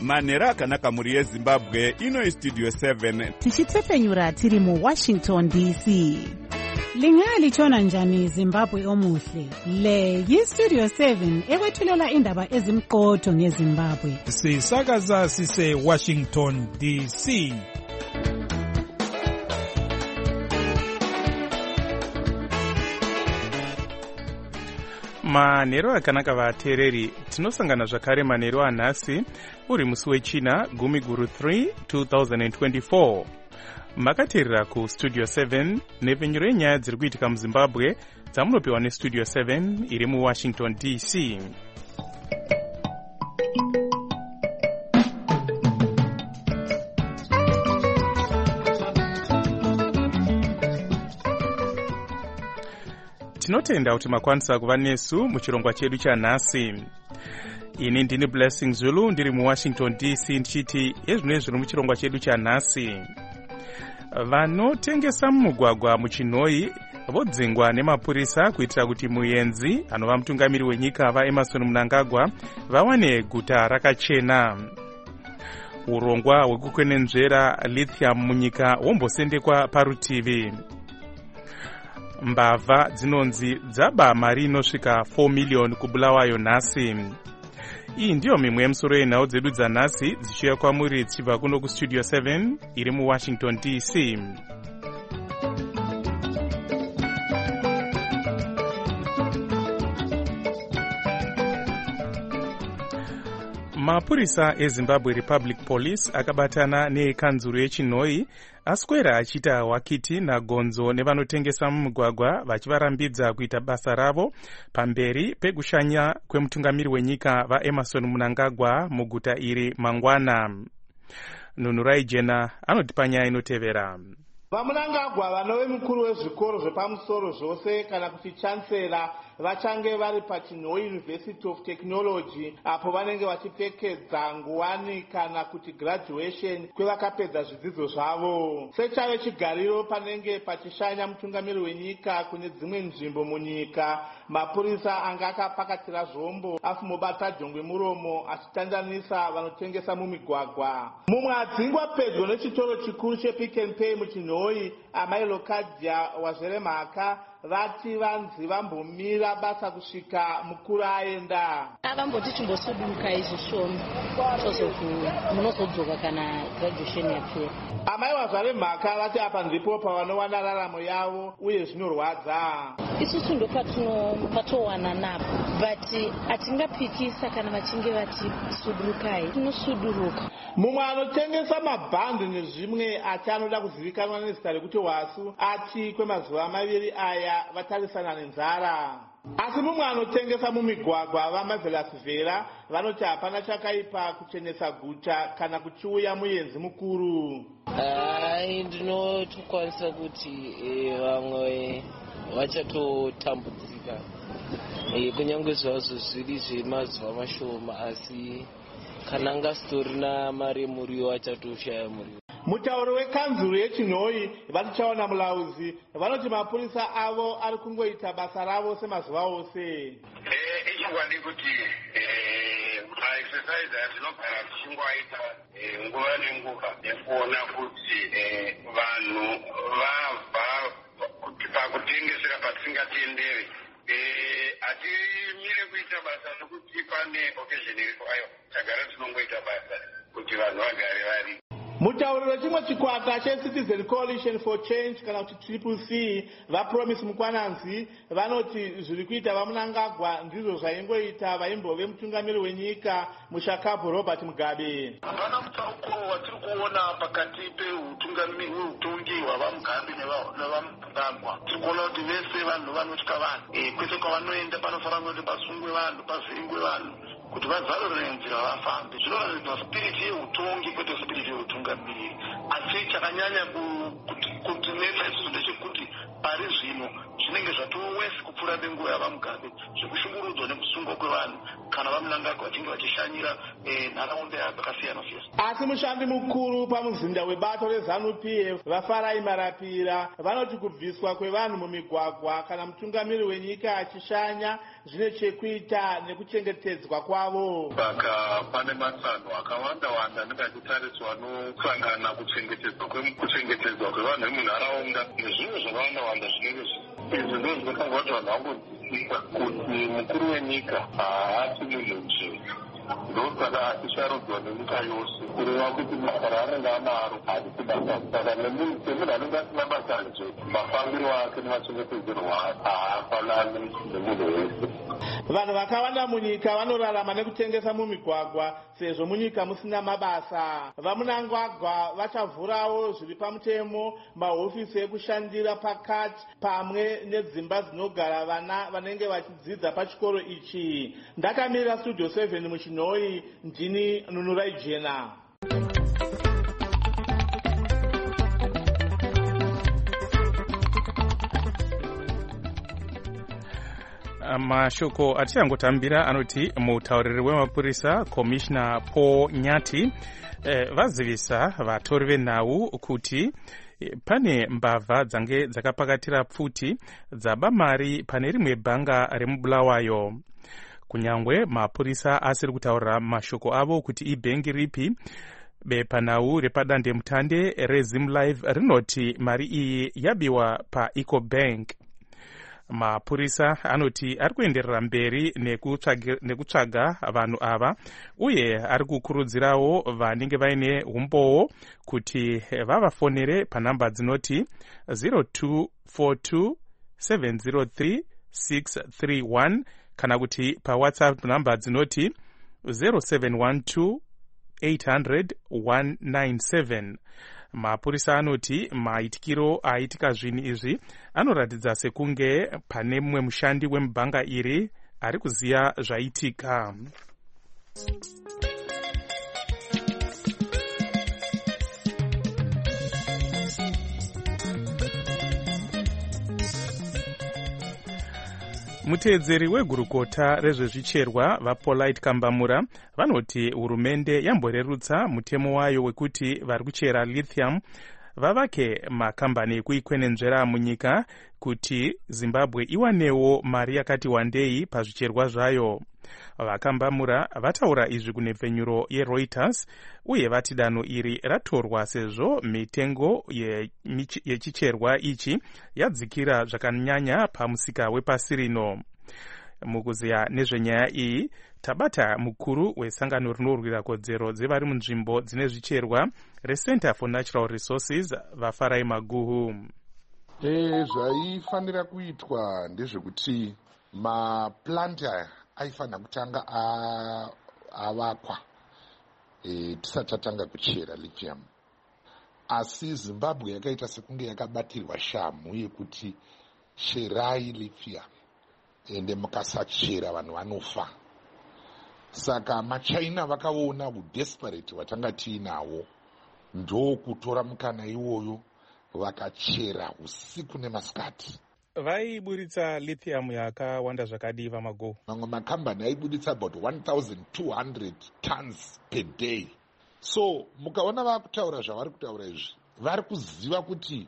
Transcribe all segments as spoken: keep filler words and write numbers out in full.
Manhero akanaka muri yeZimbabwe, ino Studio seven. Tichitsepenyura tiri mu Washington D C. Lingalitshona njani Zimbabwe omuhle? Le yi-Studio seven ekwethulela indaba ezimqotho ngeZimbabwe. Sisakaza sise Washington D C. Manhero akanaka vateereri, tinosangana zvakare manhero anhasi uri musi wechina gumi guru three two thousand twenty-four. Makateerera ku Studio seven nepfenyuro yenyaya dziri kuitika muZimbabwe dzamunopiwa neStudio seven iri mu Washington D C. Tinotenda kuti makwanisa kuva nesu muchirongwa chedu chanhasi. Ini ndini Blessing Zulu ndiri mu Washington D C ndichiti ezvino zviri muchirongwa chedu chanhasi. Vanotengesa mumugwagwa muChinhoyi vodzingwa nemapurisa kuitira kuti muenzi anova mutungamiri wenyika vaEmmerson Mnangagwa vawane guta rakachena. Urongwa hwekukwenenzvera lithium munyika wombosendekwa parutivi. Mbavha dzinonzi dzaba mari inosvika four million kubulawayo nhasi. Iyi ndiyo mimwe yemusoro yenhau dzedu dzanhasi dzichiuya kwamuri dzichibva kuno kuStudio seven iri mu Washington D C. Mapurisa eZimbabwe Republic Police akabatana nekanzuru yeChinhoyi aswera achiita hwakiti nagonzo nevanotengesa mumugwagwa vachivarambidza kuita basa ravo pamberi pekushanya kwemutungamiri wenyika vaEmmerson Mnangagwa muguta iri mangwana. Nunurai Jena anotipa nyaya inotevera. VaMnangagwa vanove mukuru wezvikoro zvepamusoro zvose kana kuti chancellor vachange vari paChinhoyi University of Technology apo vanenge vachipfekedza nguwani kana kuti graduation kwevakapedza zvidzidzo zvavo. Sechave chigariro panenge pachishanya mutungamiri wenyika kune dzimwe nzvimbo munyika, mapurisa anga akapakatira zvombo afumobata jongwe muromo achitandanisa vanotengesa mumigwagwa. Mumwe adzingwa pedyo nechitoro chikuru chePick n Pay muChinhoyi, amai Lokadia wazvere mhaka vati vanzi vambomira basa kusvika mukuru aenda. Avamboti chimbosuduka izvi shoma tozoku munozodzoka kana graduation yapera. Amai wazvare mhaka vati apa ndipo pavanowana raramo yavo uye zvinorwadza. Isusu ndo patinowana napo, but atingapikisa kana vachinge vati sudurukai tinosuduruka. Mumwe anotengesa mabhandi nezvimwe ati anoda kuzivikanwa nezita rekuti Wasu ati kwemazuva maviri aya vatarisana nenzara. Asi mumwe anotengesa mumigwagwa vamaVelasvera vanoti hapana chakaipa kuchenesa guta kana kuchiuya muenzi mukuru. Hai, ndinotokwanisa kuti vamwe vachatotambudzika kunyange zvazvo zviri zvemazuva mashoma, asi kana angasitorina mari muriwo achatoshaya muriwo. Mutauri wekanzuru yeChinhoyi vatichaona mulauzi vanoti mapurisa avo ari kungoita basa ravo semazuva ose. Ichingwadi kuti maexercise atinogara tichingoaita nguva nenguva nekuona kuti vanhu vabva kuti pakutengesera patisingatendere hatimire kuita basa nokuti pane occasion iripo, ayo tagara tinongoita basa kuti vanhu vagare vari. Mutauri wechimwe chikwata cheCitizen Coalition for Change kana kuti Triple C vaPromise Mukwananzi vanoti zviri kuita vaMnangagwa ndizvo zvaingoita vaimbove mutungamiri wenyika muShakabu Robert Mugabe. Hapana mutsauko watiri kuona pakati peutungamiri hweutongi hwavaMugabe nevaMnangagwa. Tiri kuona kuti vese vanhu vanotya vanhu, kwese kwavanoenda panofanira kuti pasungwe vanhu, pavhiringwe vanhu kuti vazarure nzira vafambe. Zvinoratidza spiriti yeutongi kwete spiriti yeutungamiri. Asi chakanyanya kutinetsa isusu ndechekuti pari zvino zvinenge zvatowesi kupfuura nenguva yavaMugabe, zvekushungurudzwa nekusungwa kwevanhu kana vamunangagwa vachinge vachishanyira nharaunda dzakasiyana siyana. Asi mushandi mukuru pamuzinda webato reZANU-P F vaFarai Marapira vanoti kubviswa kwevanhu mumigwagwa kana mutungamiri wenyika achishanya zvine chekuita nekuchengetedzwa kwavo. Saka pane matsano akawanda wanda anenge achitariswa anosangana kuchengetedzwa kuchengetedzwa kwevanhu vemunharaunda nezvimwe zvakawanda wanda zvinenge izvi ndo zvinotangwa kuti vanhu vangoziva kuti mukuru wenyika haasi munhu nje ndosaka achisharudzwa nenyika yose kureva kuti basa raanenge anaro harisi basa. Saka semunhu anenge asina basa nje mafambiro ake nemachengetedzerwo ake haafanani nemunhu wese. Vanhu vakawanda munyika vanorarama nekutengesa mumigwagwa sezvo munyika musina mabasa. Vamunangagwa vachavhurawo zviri pamutemo mahofisi ekushandira pakati pamwe nedzimba dzinogara vana vanenge vachidzidza pachikoro ichi. Ndakamirira Studio seven muChinoi, ndini Nunurai Jena. Mashoko atichangotamira anoti mutauriri wemapurisa Commissioner Paul Nyati eh, vazivisa vatori venhau kuti pane mbavha dzange dzakapakatira pfuti dzaba mari pane rimwe bhanga remubulawayo. Kunyangwe mapurisa asiri kutaurira mashoko avo kuti ibhengi ripi, bepanhau repadande mutande reZimlife rinoti mari iyi yabiwa paEcobank. Mapurisa anoti ari kuenderera mberi nekutsvaga vanhu ava uye ari kukurudzirawo vanenge vaine umbowo kuti vavafonere panhamba dzinoti zero two four two seven zero three six three one kana kuti pawhatsapp nhamba dzinoti zero seven one two eight hundred one nine seven. Mapurisa anoti maitikiro aitika zvinhu izvi anoratidza sekunge pane mumwe mushandi wemubhanga iri ari kuziya zvaitika. Muteedzeri wegurukota rezvezvicherwa vaPolite Kambamura vanoti hurumende yamborerutsa mutemo wayo wekuti vari kuchera lithium vavake makambani ekuikwenenzvera munyika kuti Zimbabwe iwanewo mari yakati wandei pazvicherwa zvayo. Vakambamura vataura izvi kunepfenyuro yeReuters uye vati danho iri ratorwa sezvo mitengo yechicherwa ichi yadzikira zvakanyanya pamusika wepasi rino. Mukuziya nezvenyaya iyi tabata mukuru wesangano rinorwira kodzero dzevari munzvimbo dzine zvicherwa reCenter for Natural Resources vaFarai Maguhu. E, zvaifanira kuitwa ndezvekuti maplanti aya aifanira kutanga avakwa e, tisati tatanga kuchera lithium. Asi Zimbabwe yakaita sekunge yakabatirwa shamu yekuti cherai lithium ende mukasachera vanhu vanofa. Saka maChina vakaona udesperate watanga tiinawo ndokutora mukana iwoyo vakachera usiku nemasikati. Vaiburitsa lithium yakawanda zvakadii vaMago? Mamwe makambani aibuditsa about one thousand two hundred tons per day. So mukaona vakutaura zvavari kutaura izvi vari kuziva kuti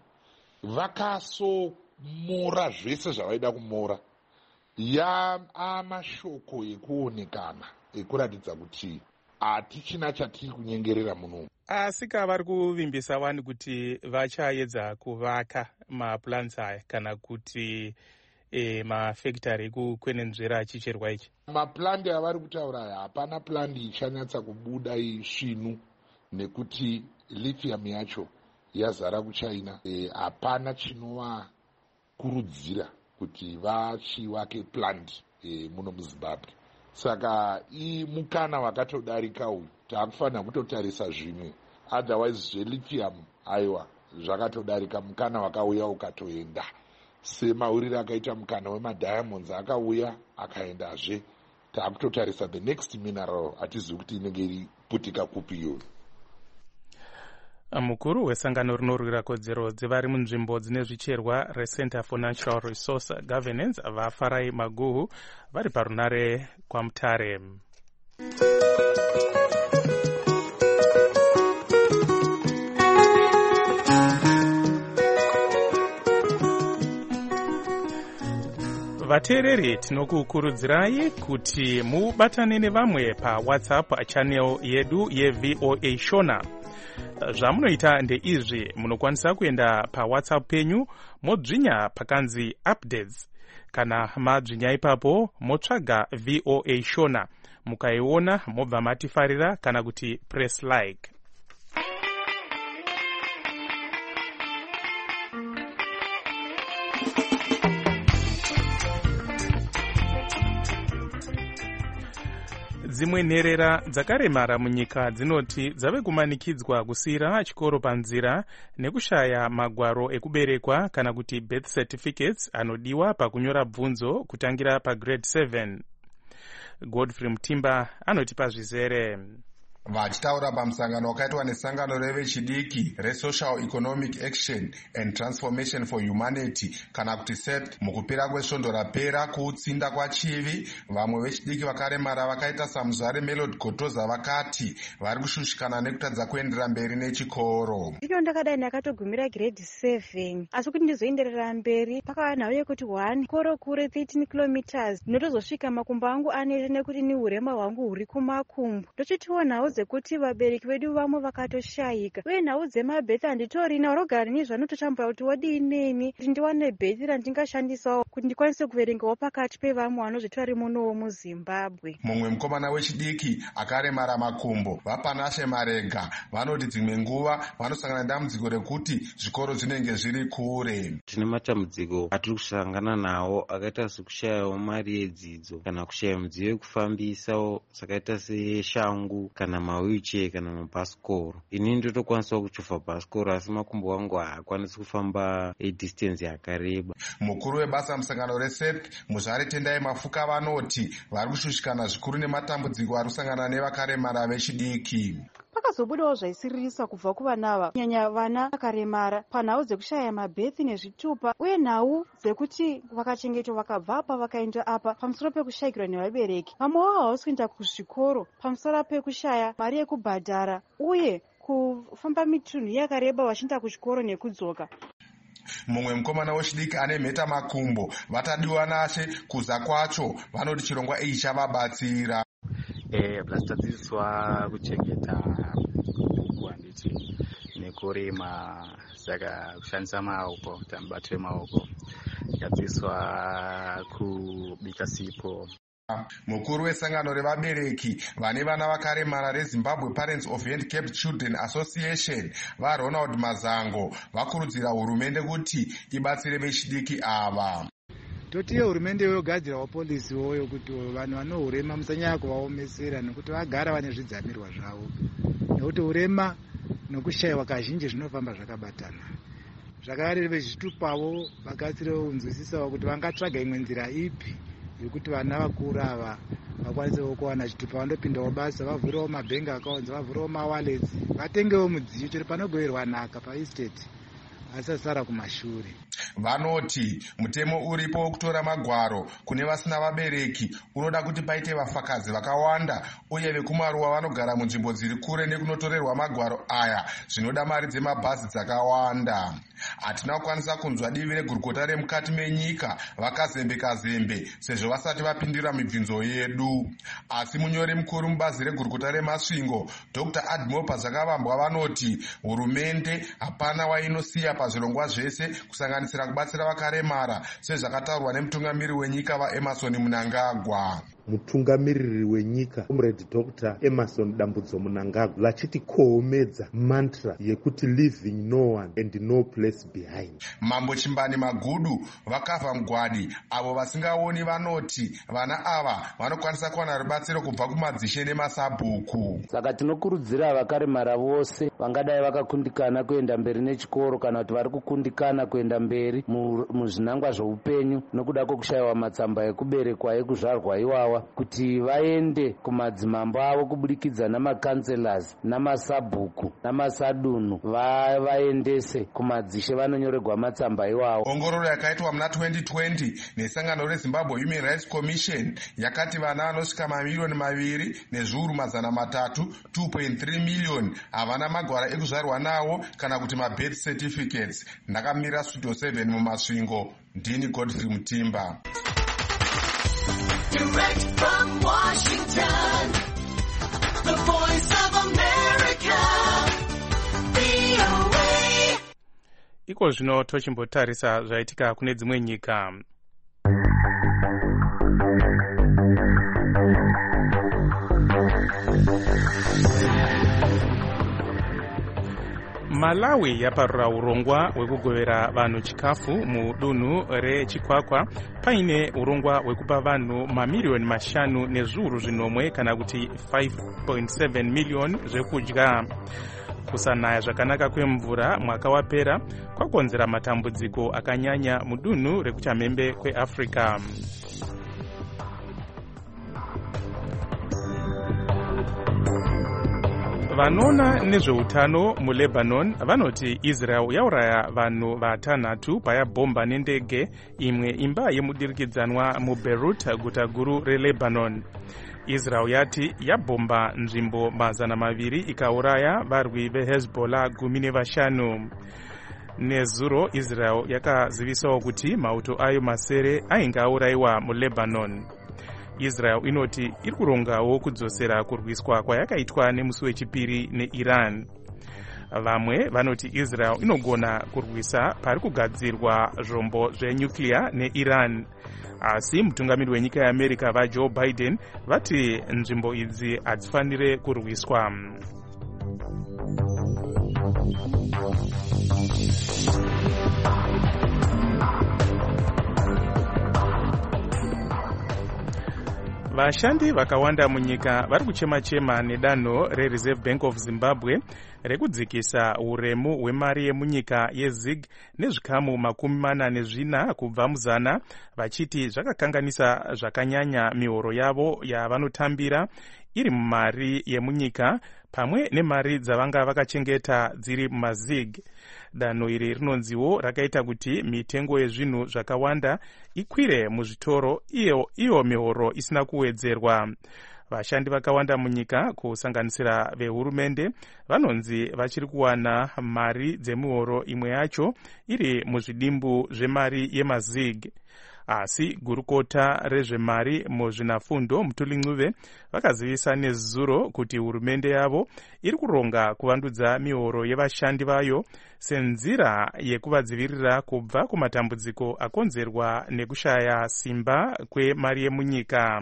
vakasomora zvese zvavaida kumora. Ya amashoko ekuonekana ekuratidza kuti hatichina chatiri kunyengerera muno. Asi vari kuvimbisa vanhu kuti vachaedza kuvaka maplants aya kana kuti e, mafactory ekukwenenzvera chicherwa ichi. Maplandi avari kutaura aya hapana plandi ichanyatsa kubuda isvinu nekuti lithium yacho yazara kuChina. E, hapana chinovakurudzira kuti vachivake plant e, muno muZimbabwe. Saka imukana wakatodarika uyu taakufanira kutotarisa zvimwe. Otherwise zvelithium aiwa zvakatodarika mukana wakauya ukatoenda. Semauriro akaita mukana wemadiamonds akauya akaendazve. Taakutotarisa the next mineral atizivi kuti inenge iri putika kupi iyoyo. mukuru wesangano rinorwira kodzero dzevari munzvimbo dzine zvicherwa recenter for natural resource governance vafarai maguhu vari parunare kwaMutare. vateereri tinokukurudzirai kuti mubatane nevamwe pawhatsapp channel yedu yevoa shona. zvamunoita ndeizvi: munokwanisa kuenda pawhatsapp penyu modzvinya pakanzi updates. kana madzvinya ipapo motsvaga voa shona, mukaiona mobva matifarira kana kuti press like. dzimwe nherera dzakaremara munyika dzinoti dzave kumanikidzwa kusiyira chikoro panzira nekushaya magwaro ekuberekwa kana kuti birth certificates anodiwa pakunyora bvunzo kutangira pagrade seven. Godfrey Mutimba anotipa zvizere. Vachitaura pamusangano wakaitwa nesangano revechidiki reSocial Economic Action and Transformation for Humanity kana kuti S E T mukupera kwesvondo rapera kuutsinda kwachivi, vamwe vechidiki vakaremara vakaita saMuzare Melody Gotoza vakati vari kushushikana nekutadza kuenderera mberi nechikoro. Ndino ndakadai ndakatogumira grade seven, asi kuti ndizoenderera mberi pakava nhau yekuti one koro kure thirteen kilometers ndinotozosvika makumbo angu anete nekuti ni urema hwangu huri kumakumbo. Ndochitiwo nhau dzekuti vabereki vedu vamwe vakatoshayika, uye nhau dzemabhethi handitorina, rogara nezvanototambura kuti wadi ineni kuti ndiwane bhethi randingashandisawo kuti ndikwanise kuverengawo pakati pevamwe vanozvitori munowo muZimbabwe. Mumwe mukomana wechidiki akaremara makumbo vapanashe marega vanoti dzimwe nguva vanosangana nedambudziko rekuti zvikoro zvinenge zviri kure. Tine matambudziko atiri kusangana nawo akaita sekushayawo mari yedzidzo kana kushaya midziyo yekufambisawo sakaita seshangu kana mawheelchair kana mabhasikoro. Ini ndotokwanisa kuchofa bhasikoro asi makumbo angu haakwanisi kufamba edistance yakareba. Mukuru webasa musangano reS E T Muzvare Tendai Mafuka vanoti vari kushushikana zvikuru nematambudziko ari kusangana nevakaremara vechidiki. Pakazobudawo zvaisiririsa kubva kuvanava, kunyanya vana vakaremara, panhau dzekushaya mabhethi nezvitupa, uye nhau dzekuti vakachengetwa vakabva apa vakaenda apa pamusoro pekushayikirwa nevabereki. Vamwewo havasi kuenda kuzvikoro pamusoro pekushaya mari yekubhadhara uye kufamba mitunhu yakareba vachienda kuchikoro nekudzoka. Mumwe mukomana wechidiki ane mheta makumbo vatadiwa nashe kuza kwacho vanoti chirongwa ichi chavabatsira. Eh, blastadzidziswa kuchengeta buku handiti nekurima, saka kushandisa maoko, kuti mubato wemaoko. Ndadzidziswa kubika sipo. Mukuru wesangano revabereki vane vana vakaremara reZimbabwe Parents of Handicapped Children Association vaRonald Mazango vakurudzira hurumende kuti ibatsire vechidiki ava. Totiye hurumende yogadzirawo polisi woyo kuti vanhu vanohurema musanyanya kuvaomesera nekuti vagara vane zvidzamirwa zvavo, nekuti urema nokushayiwa kazhinji zvinofamba zvakabatana. Zvakare vezvitupawo vagadzirewo kunzwisisawo kuti vangatsvaga imwe nzira ipi yekuti vana vakuru ava vakwanisewo kuwana chitupa vandopindawo basa, vavhurewo mabhengi akaunzi, vavhurewo mawalets, vatengewo mudziyo chero panogoverwa nhaka paestate asasara kumashure. Vanoti mutemo uripo wekutora magwaro kune vasina vabereki unoda kuti paite vafakazi vakawanda uye vekumaruwa vanogara munzvimbo dziri kure nekunotorerwa magwaro aya zvinoda mari dzemabhazi dzakawanda. Hatina kukwanisa kunzwa divi regurukota remukati menyika vakazembeka zembe sezvo vasati vapindira mibvunzo yedu. Asi munyori mukuru mubazi regurukota remasvingo Doctor Admo Pazvakavambwa vanoti hurumende hapana wainosiya pazvirongwa zvese kusanganisira kubatsira vakaremara sezvakataurwa nemutungamiri wenyika vaEmerson Mnangagwa. Mutungamiriri wenyika Comrade Doctor Emerson Dambudzo Mnangagwa vachiti kohomedza mantra yekuti leaving no one and no place behind. Mambo Chimbani Magudu vakavha mugwadi avo vasingaoni vanoti vana ava vanokwanisa kuwana rubatsiro kubva kumadzishe nemasabhuku. Saka tinokurudzira vakaremara vose vangadai vakakundikana kuenda mberi nechikoro kana kuti vari kukundikana kuenda mberi muzvinangwa zveupenyu nokuda kwekushayiwa matsamba ekuberekwa ekuzvarwa iwawa ava kuti vaende kumadzimambo avo kubudikidza namakanselas namasabhuku namasadunu va vaendese kumadzishe vanonyorerwa matsamba iwawo. Ongororo yakaitwa muna twenty twenty nesangano reZimbabwe Human Rights Commission yakati vana vanosvika mamiliyoni maviri nezviuru mazana matatu two point three million havana magwara ekuzvarwa nawo kana kuti mabirth certificates. Ndakamira Studio seven mumasvingo. Ndini Godfrey Mutimba. Direct from Washington, the voice of America, V O A. Iko zvino tochimbotarisa zvaitika kune dzimwe nyika. Malawi yaparura urongwa hwekugovera vanhu chikafu mudunhu rechikwakwa paine urongwa hwekupa vanhu mamiliyoni mashanu nezviuru zvinomwe kana kuti five point seven million zvekudya. Kusanaya zvakanaka kwemvura mwaka wapera kwakonzera matambudziko akanyanya mudunhu rekuchamhembe kweAfrica. Vanoona nezveutano muLebanon vanoti Israel yauraya vanhu vatanhatu payabhomba nendege imwe imba yemudirikidzanwa muBeirut, guta guru reLebanon. Israel yati yabhomba nzvimbo mazana maviri ikauraya varwi veHezbollah gumi nevashanu. Nezuro Israel yakazivisawo kuti mauto ayo masere ainge aurayiwa muLebanon. Israel inoti iri kurongawo kudzosera kurwiswa kwayakaitwa nemusi wechipiri neIran. Vamwe vanoti Israel inogona kurwisa pari kugadzirwa zvombo zvenyuklia neIran. Asi mutungamiri wenyika yeAmerica vaJoe Biden vati nzvimbo idzi hadzifanire kurwiswa. Vashandi vakawanda munyika vari kuchema-chema nedanho reReserve Bank of Zimbabwe rekudzikisa uremu hwemari yemunyika yeZig nezvikamu makumi mana nezvina kubva muzana, vachiti zvakakanganisa zvakanyanya mihoro yavo yavanotambira iri mumari yemunyika pamwe nemari dzavanga vakachengeta dziri mumazig. Danho iri rinonziwo rakaita kuti mitengo yezvinhu zvakawanda ikwire muzvitoro, iyo iyo mihoro isina kuwedzerwa. Vashandi vakawanda munyika kusanganisira vehurumende vanonzi vachiri kuwana mari dzemihoro imwe yacho iri muzvidimbu zvemari yemazig. Asi gurukota rezvemari muzvinafundo Mutuli vakazivisa nezuro kuti hurumende yavo iri kuronga kuvandudza mihoro yevashandi vayo senzira yekuvadzivirira kubva kumatambudziko akonzerwa nekushaya simba kwemari yemunyika.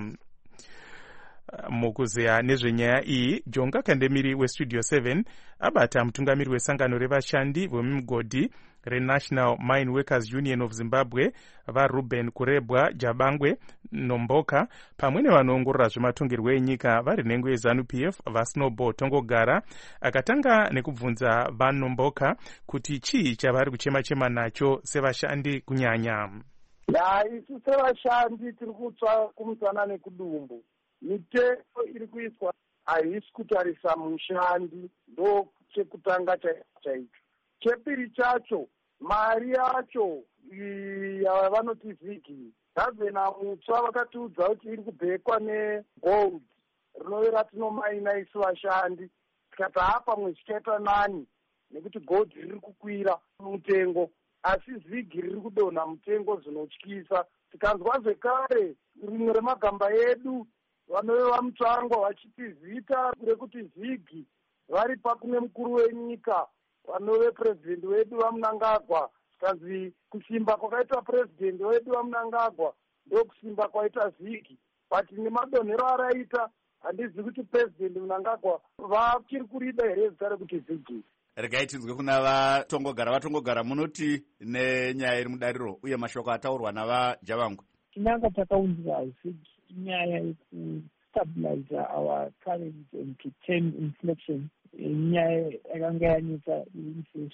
Mukuzeya nezvenyaya iyi, Jonga Kandemiri weStudio seven abata mutungamiri wesangano revashandi vemigodhi reNational Mine Workers Union of Zimbabwe vaRuben Kurebwa Jabangwe Nomboka pamwe nevanoongorora zvematongerwo enyika vari nhengo yeZANU P F vaSnowball Tongogara akatanga nekubvunza vaNomboka kuti chii chavari kuchema-chema nacho sevashandi kunyanya. Ya, isu sevashandi tiri kutsva kumusana nekudumbu. Mitengo iri kuiswa haisi kutarisa mushandi, ndo chekutanga chaicho. Chepiri chacho, mari yacho yavanoti zigi, gavhena mutsva vakatiudza kuti iri kubhekwa negold rinove ratinomaina isu vashandi. Tikati hapa mwe zvichaita nani nekuti gold riri kukwira mutengo, asi zigi riri kudonha mutengo zvinotyisa. Tikanzwa zvekare rimwe remagamba edu vanove vamutsvangwa vachiti zita rekuti zigi vari pakune mukuru wenyika vanove purezidendi wedu vaMnangagwa, tikanzi kusimba kwakaita purezidendi wedu vaMnangagwa ndo kusimba kwaita zigi, but nemadonhero araita handizi kuti purezidendi Mnangagwa vachiri kurida here zita rekuti zigi. Regai tinzwe kuna vatongogara. Vatongogara munoti nenyaya iri mudariro uye mashoko ataurwa navaJabangwe. Tinanga takaunzwa zigi nyaya yekustabilize our currency and to tame inflation, nyaya yakanga yanetsa inflation.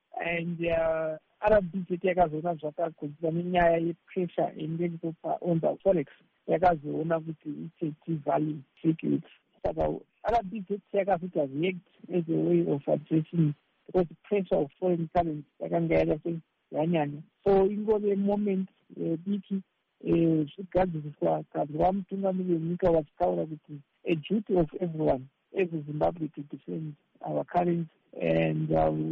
and uh, R B Z yakazoona zvakagodzera nenyaya yepressure inenge iripo on the forex yakazoona kuti it's a devaluing security. Saka R B Z yakazota react as a way of addressing because the pressure of foreign currency yakanga yakase yanyanya. So ingove moment diki zvigadziriswa kazwa mutungamiri wenyika vachitaura kuti a duty of everyone every Zimbabwe to defend our currency, and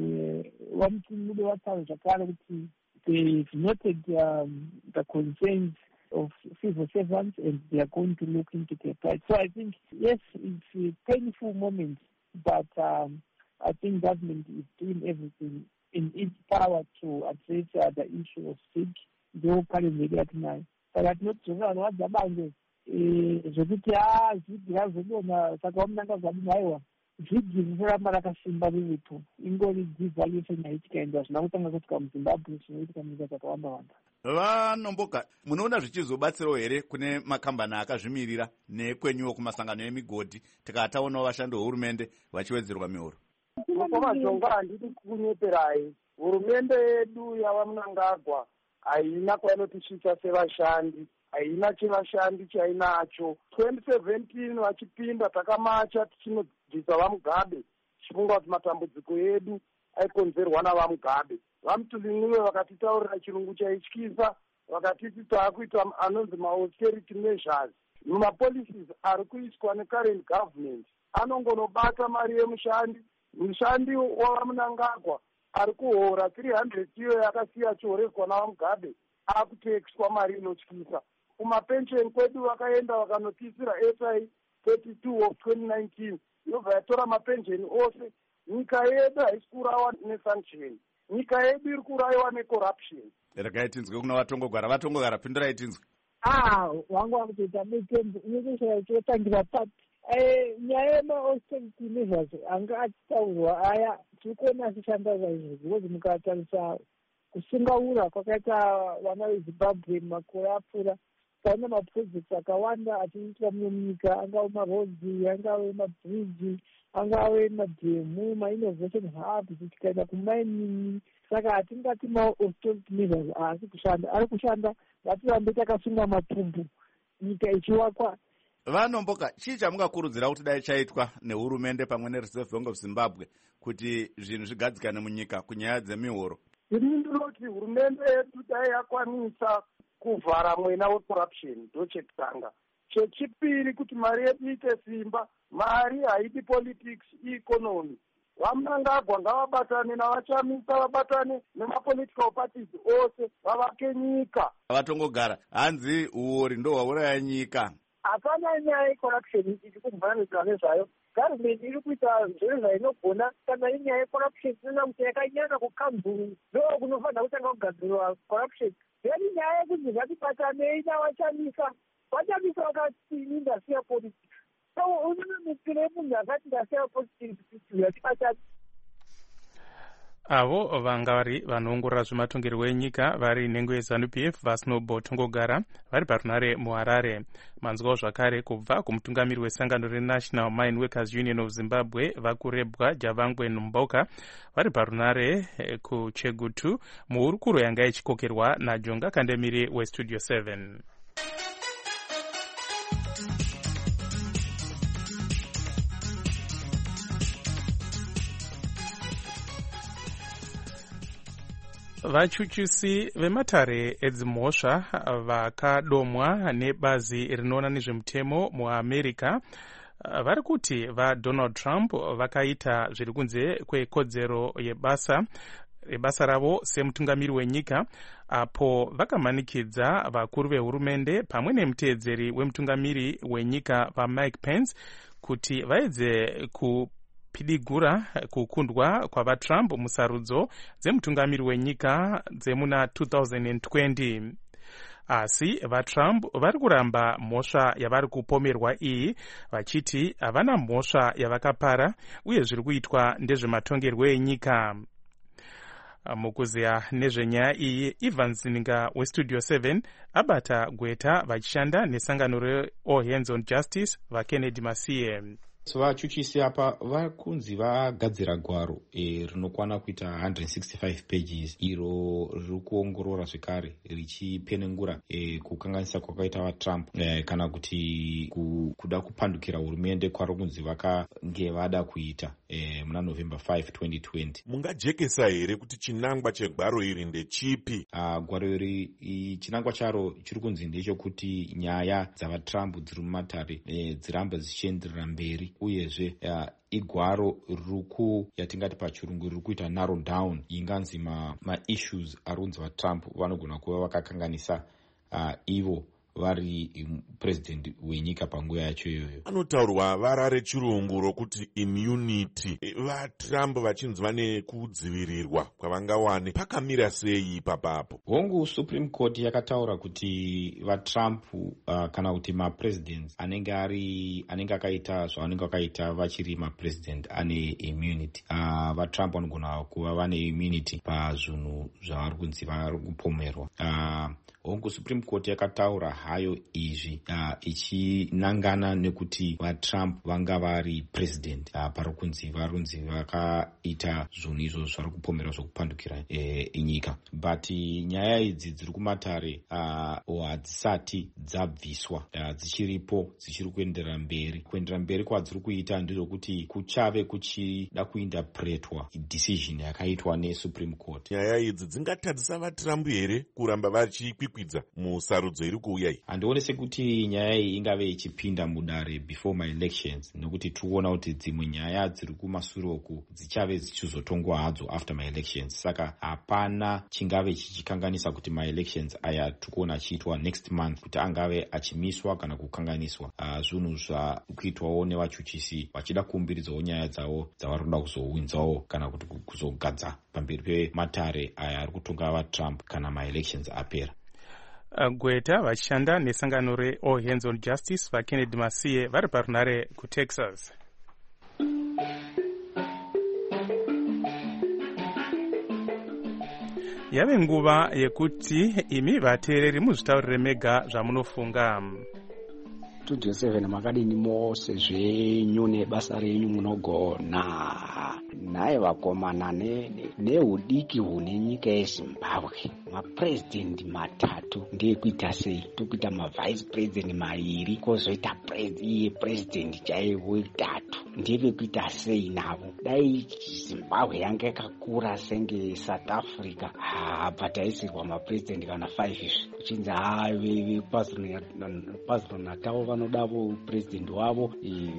vamutungamiri vataura zvakare kuti they've noted um, the concerns of civil servants and they are going to look into their plight. So I think, yes, it's a painful moment, but um, I think government is doing everything in its power to address uh, the issue of sick. Ndo pale mberi yatinayo saka tinoti vanhu vadzabange zvokuti a zvigi razodona saka vamunanga zvadini haiwa zvigi rinoramba rakasimba riripo ingori devaluation yaitikaenda zvina kutanga kuitika muzimbabwe zvinoitika munyika dzakawanda wanda. Vanomboka, munoona zvichizobatsirawo here kune makambani akazvimirira nekwenyuwo kumasangano emigodhi tikataonawo vashandi vehurumende vachiwedzerwa mihoro? Matonga handidi kunyeperai. Hurumende yedu yavamunangagwa haina kwainotisvitsa sevashandi, haina chevashandi chainacho. twenty seventeen vachipinda takamacha tichinobvisa vamugabe tichifunga kuti matambudziko edu aikonzerwa navamugabe. Vamutulin'iwe vakatitaurira chirungu chaityisa, vakatiti taakuita anonzi ma-austerity measures. Mumapolicies ari kuiswa necurrent government anongonobata mari yemushandi. Mushandi wavamunangagwa ari kuhora three hundred iyo yakasiya chihoreswa navamugabe akutekiswa mari inotyisa. Kumapensheni kwedu vakaenda vakanotisira S I thirty-two of twenty nineteen yobva yatora mapensheni ose. Nyika yedu haisi kurayiwa nesanction, nyika yedu iri kurayiwa necorruption. Regai tinzwe kuna vatongogara. Vatongogara, pindurai tinzwe. Ah, wangu wakutoita mitembo inokushaira chotangira pati. Nyaya yema-austerity measures anga achitaurwa aya tiri kuona achishanda saizvo because mukatarisa kusungaura kwakaita vana vezimbabwe makore apfuura taona maprojects akawanda achiitwa muno munyika, angave marodzi, angave mabhriji, angave madhemu, mainnovation hubs, tikaenda kumining. Saka hatingati ma-austerity measures haasi kushanda, ari kushanda. Ngatirambe takasunga matumbu nyika ichiwakwa. Vanomboka, chii chamungakurudzira kuti dai chaitwa nehurumende pamwe neReserve Bank of Zimbabwe kuti zvinhu zvigadzikane munyika kunyaya dzemihoro? Ini ndinoti hurumende yedu dai yakwanisa kuvhara mwena wecorruption, ndo chekutanga. Chechipiri kuti mari yedu ite simba, mari haidi politics, ieconomy. Vamunangagwa ngavabatane navachamisa, vabatane nemapolitical parties ose, vavake nyika. Vatongogara, hanzi uori ndo hwauraya nyika. Hapana nyaya yecorruption iri kumhanidzwa nezvayo. Government iri kuita zviro zvainogona. Kana inyaya yecorruption tinoona kuti yakanyanya kukamhuru ndo kunofanira kutanga kugadzirwa corruption. Then nyaya yekuti ngatibatanei navachamisa, vachamisa vakati ndasiya politics. So unoona mukire yemunhu akati ndasiya politics yatibatani. Avo vanga vari vanoongorora zvematongerwo enyika vari nhengo yeZANU P F vaSnowball Tongogara vari parunare muHarare. Manzwawo zvakare kubva kumutungamiri wesangano reNational Mine Workers Union of Zimbabwe vakurebwa Javangwe Nomboka vari parunare kuChegutu muhurukuro yanga ichikokerwa naJonga Kandemiri weStudio seven. Vachuchusi vematare edzimhosva vakadomwa nebazi rinoona nezvemutemo muAmerica vari kuti vaDonald Trump vakaita zviri kunze kwekodzero yebasa basa ravo semutungamiri wenyika, apo vakamanikidza vakuru vehurumende pamwe nemuteedzeri wemutungamiri wenyika vaMike Pence kuti vaedze ku pidigura kukundwa kwavaTrump musarudzo dzemutungamiri wenyika dzemuna two thousand twenty. Asi vaTrump vari kuramba mhosva yavari kupomerwa iyi, vachiti havana mhosva yavakapara uye zviri kuitwa ndezvematongerwo enyika. Mukuziya nezvenyaya iyi, Ivan Zininga weStudio seven abata gweta vachishanda nesangano reAll Hands on Justice vaKennedy Masiye. So vachuchisi apa vakunzi vagadzira gwaro e, rinokwana kuita one hundred sixty-five pages iro riri kuongorora zvekare richipenengura e, kukanganisa kwakaita vatrump e, kana kuti ku, kuda kupandukira hurumende kwari kunzi vakange vada kuita e, muna november fifth twenty twenty. Mungajekesa here kuti chinangwa chegwaro iri ndechipi? Uh, gwaro iri chinangwa charo chiri kunzi ndechekuti nyaya dzavatrump dziri mumatare e, dziramba dzichienderera mberi uyezve uh, igwaro ruku yatingati pachirungu riri kuita narrow down inganzi maissues ma arunzi vatrump vanogona kuva vakakanganisa uh, ivo vari president wenyika panguva yacho iyoyo. Anotaurwa vara rechirungu rokuti immunity. VaTrump vachinzi vane kudzivirirwa kwavangawane. Pakamira sei ipapapo? Hongu Supreme Court yakataura kuti vaTrump uh, kana kuti mapresidents anenge ari anenge akaita zvavanenge vakaita vachiri mapresident ane immunity. Uh, vaTrump vanogona kuva vane immunity pazvinhu zvavari kunzi vari kupomerwa. Uh, hongu Supreme Court yakataura hayo izvi uh, ichinangana nekuti vaTrump vanga vari president uh, pari kunzi varunzi vakaita zvinhu izvo zvari kupomera zvokupandukira e, nyika. But nyaya idzi dziri kumatare uh, hadzisati dzabviswa uh, dzichiripo dzichiri kuenderera mberi. Kuenderera mberi kwadziri kuita ndezvokuti kuchave kuchida kuinterpretwa decision yakaitwa neSupreme Court. Nyaya idzi dzingatadzisa vaTrump here kuramba vachikwikwidza musarudzo iri kuuya iyi? Handione sekuti nyaya iyi ingave ichipinda mudare before my elections, nokuti tikuona kuti dzimwe nyaya dziri kumashure uku dzichave dzichizotongwa hadzo after my elections. Saka hapana chingave chichikanganisa kuti my elections aya tikuona achiitwa next month kuti angave achimiswa kana kukanganiswa. Uh, zvinhu zvakuitwawo nevachuchisi vachida kuumbiridzawo nyaya dzavo dzavari kuda kuzowinzawo kana kuti kuzogadza pamberi pematare aya ari kutonga vaTrump kana my elections apera. Gweta vachishanda nesangano reAll Hands on Justice vaKennedy Masiye vari parunare kuTexas. Yave nguva yekuti imi vateereri muzvitaurire mega zvamunofunga. Studio seven makadini mose zvenyu nebasa renyu munogona. Naye vakomana neudiki hune nyika yeZimbabwe. Mapresident matatu ndekuita sei? Tokuita mavice president mairi kozoita iye president chaiwo itatu. Ndevekuita sei navo? Dai Zimbabwe yanga yakakura senge South Africa, hapataisirwa mapresident kana five izvi. Kuchinzi haa vePazulu Natal vanodavo president wavo,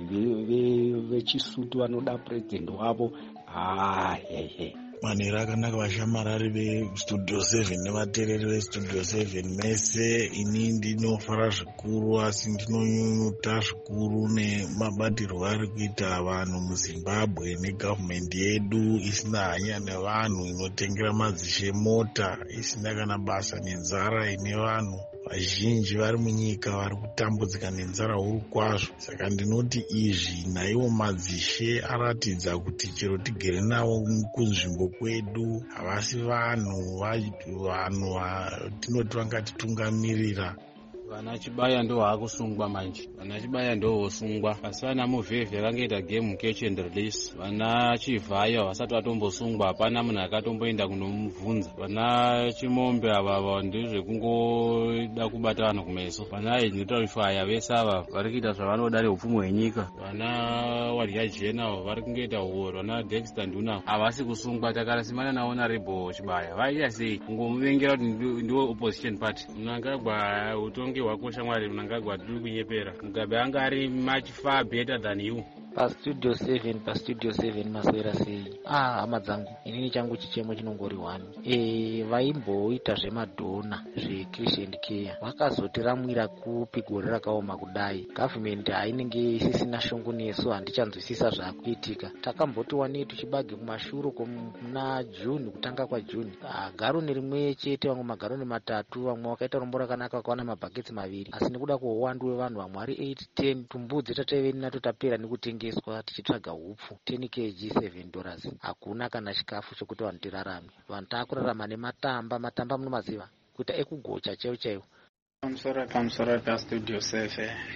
vechisutu vanoda president wavo. Ah, hey, hey. Manera akanaka vashamarari veStudio seven nevateereri veStudio seven mese. Ini ndinofara zvikuru asi ndinonyunyuta zvikuru nemabatirwo ari kuita vanhu muZimbabwe negavhumendi yedu isina hanya nevanhu, inotengera madzishe mota, isina kana basa nenzara ine vanhu vazhinji vari munyika vari kutambudzika nenzara huru kwazvo. Saka ndinoti izvi naiwo madzishe aratidza kuti chero tigere navo kunzvimbo kwedu havasi vanhu vanhu vatinoti vangatitungamirira. Vana Chibaya ndo haakusungwa manje. Vana Chibaya ndo hosungwa. Pasana muvhevhe vangaita game catch and release. Vana Chivhayo vasati vatombosungwa, hapana munhu akatomboenda kunomubvunza. Vana Chimombe ava ndizve kungoda kubata vanhu kumeso. Vana Inotarifaya vese ava vari kuita zvavanoda neupfumi hwenyika. Vana Wadya Jena vari kungoita huoro. Vana Dexter Nduna havasi kusungwa. Takarasimana nawo naRebo Chibaya vaita sei? Kungomuvengera kuti ndiwo opposition party. Mnangagwa utongi wakosha Mwari, Mnangagwa tiri kunyepera. Mugabe anga ari much far better than you. PaStudio seven PaStudio seven maswera sei? Ah, hama dzangu, inini changu chichemo chinongori one. Eh, vaimboita zvemadhona zveChristian Care vakazotiramwira kupi gore rakaoma kudai. Government hainenge isisina shungu nesu, handichanzwisisa zvaakuitika. Takambotiwa netu chibage kumashuro kuna June, kutanga kwa June. Ah, garoni rimwe chete, vamwe magaroni matatu, vamwe wakaita rombo rakanaka vakawana mabhaketsi maviri. Asi nekuda kwehuwandu hwevanhu vamwe vari eight ten, tumbudzi tateveni nato tapera nekutenga tichitsvaga hupfu ten kilograms seven dollars. Hakuna kana chikafu chokuti vanhu tirarame. Vanhu taakurarama nematamba, matamba munomaziva kuita ekugocha chaiwo chaiwo. Pamusoro pamusoro paStudio seven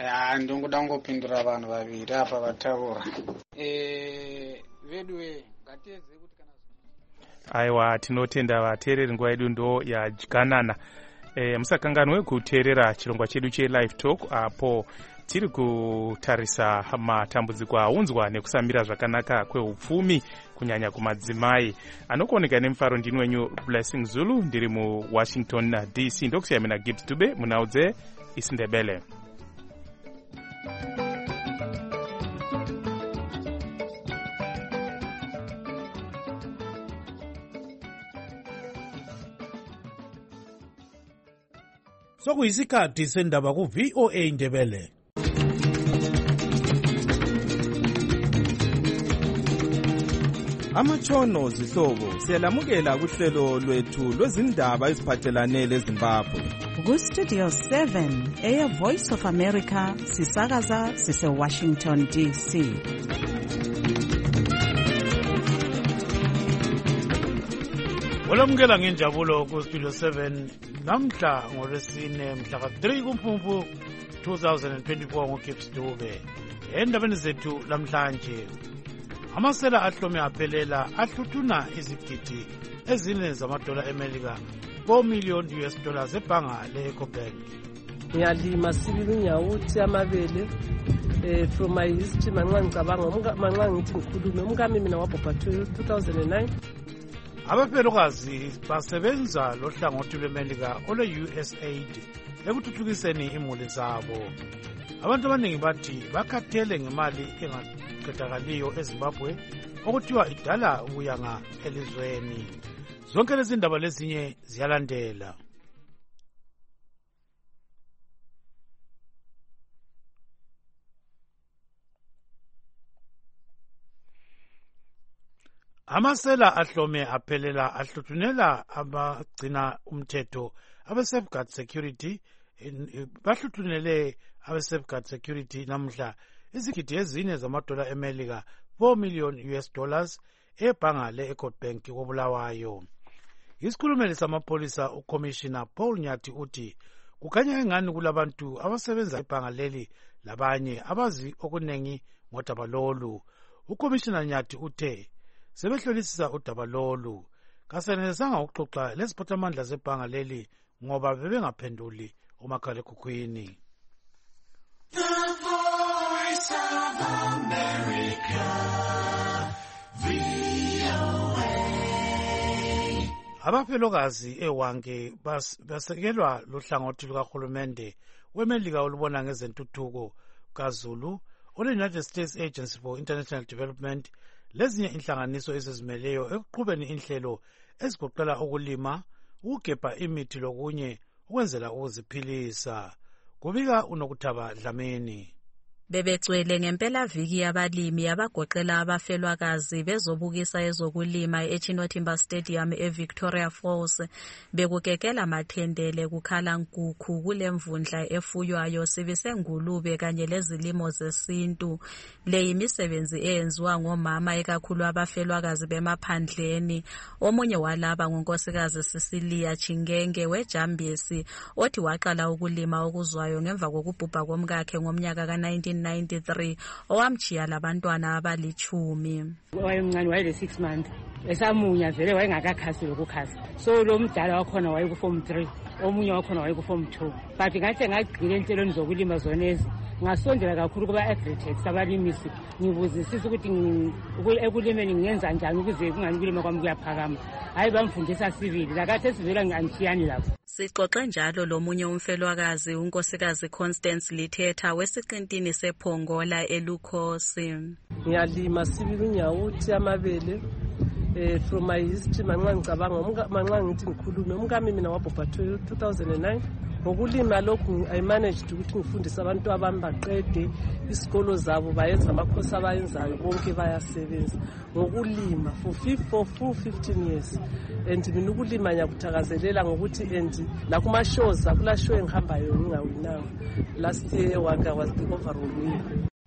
ya ndingoda ngopindura vanhu vaviri apa vataura eh vedwe ngatiyedze kuti kana aiwa tinotenda vateereri nguva yedu ndo yadyanana. E, musakanganwe kuteerera chirongwa chedu chelive talk apo tiri kutarisa matambudziko aunzwa nekusamira zvakanaka kweupfumi kunyanya kumadzimai. Anokuoneka nemufaro ndini wenyu Blessing Zulu, ndiri muWashington D C. Ndokusiyana na Gibbs Dube munaudze isindebele. Sokuyisikhathi sendaba ku V O A Ndebele. Amatshono zihlobo siyalamukela kuhlelo lwethu lwezindaba eziphathelane leZimbabwe. Ku Studio seven eya Voice of America sisakaza sise Washington D C. Olamukela ngenjabulo ku Studio seven namhla ngolwesine mhla ka three kuMfumfu twenty twenty-four ngoGibbs Dube. Endabeni zethu lamhlanje amasela ahlome aphelela ahluthuna izigidi ezine zamadola eMelika four million U S dollars ebhanga le-Ecobank. Ngiyalima sibili unyawuthi amabele eh from my history manxa ngicabanga manxa ngithi ngikhulume umkami mina wabhopha two thousand nine. Abafelokazi basebenza lohlangothi lweMelika ole-U S aid ekuthuthukiseni imuli zabo. Abantu abaningi bathi bakhathele ngemali engaqedakaliyo eZimbabwe okuthiwa idala ubuyanga elizweni. Zonke lezi ndaba lezinye ziyalandela. Amasela ahlome aphelela ahluthunela abagcina umthetho abe-safeguard security bahluthunele abe-safeguard security namhla izigidi ezine zamadola eMelika four million U S dollars ebhanga le-Ecobank koBulawayo. Isikhulumeli samapolisa uCommissioner Paul Nyathi uthi kukhanya engani kulabantu abasebenza ebhanga leli labanye abazi okunengi ngodaba lolu. uCommissioner Nyathi uthe sebehlolisisa udaba lolu kasenelisanga ukuxoxa lesiphathamandla sebhanga leli ngoba bebengaphenduli umakhalekhukhwini. The Voice of America, V O A. Abafelokazi ewange basekelwa luhlangothi lukahulumende weMelika olubona ngezentuthuko kaZulu ole-United States Agency for International Development lezinye inhlanganiso ezizimeleyo ekuqhubeni inhlelo ezigoqela ukulima, ukugebha imithi lokunye ukwenzela ukuziphilisa. Kubika uNokuthaba Dlamini. Bebegcwele ngempelaviki yabalimi abagoqela abafelwakazi bezobukisa ezokulima eChinotimber Stadium eVictoria Falls bekukekela mathendele kukhala nkukhu kulemvundla efuywayo sibisengulube kanye lezilimo zesintu. Le imisebenzi eyenziwa ngomama ekakhulu abafelwakazi bemaphandleni. Omunye walaba ngunkosikazi Cecilia Chingenge weJambisi othi waqala ukulima okuzwayo ngemva kokubhubha komkakhe ngomnyaka ka nineteen ninety-three owamchiya labantwana abalichumi. Wayemncane wayele six months esamunya vele wayengakakhasi lokukhasa, so lo mdala wakhona wayeku form three omunye wakhona wayeku form two. But ngathi ngagcile enhlelweni zokulima zonezi ngasondela kakhulu kuba agritech abalimisi ngibuzisisa ukuthi ekulimeni ngiyenza njani ukuze kungani kulima kwami kuyaphakama. Hayi bamfundisa civil lakathi esivela ngantshiyani lapho. Sixoxe njalo lomunye umfelwakazi unkosikazi Constance Lithetha wesiqintini sePongola eLukhosi. Ngiyalima sibili unyawuthi amabele eh from my history manxa ngicabanga manxa ngithi ngikhulume umkami mina wabhopha two thousand nine. Ngokulima lokhu I managed ukuthi ngifundise abantu abami baqede isikolo zabo bayenza amakhosi abayenzayo bonke bayasebenza ngokulima for for full fifteen years. And mina ukulima nyakuthakazelela ngokuthi and la kuma shows akula show engihambayo ngingawinanga. Last year waka was the overall winner.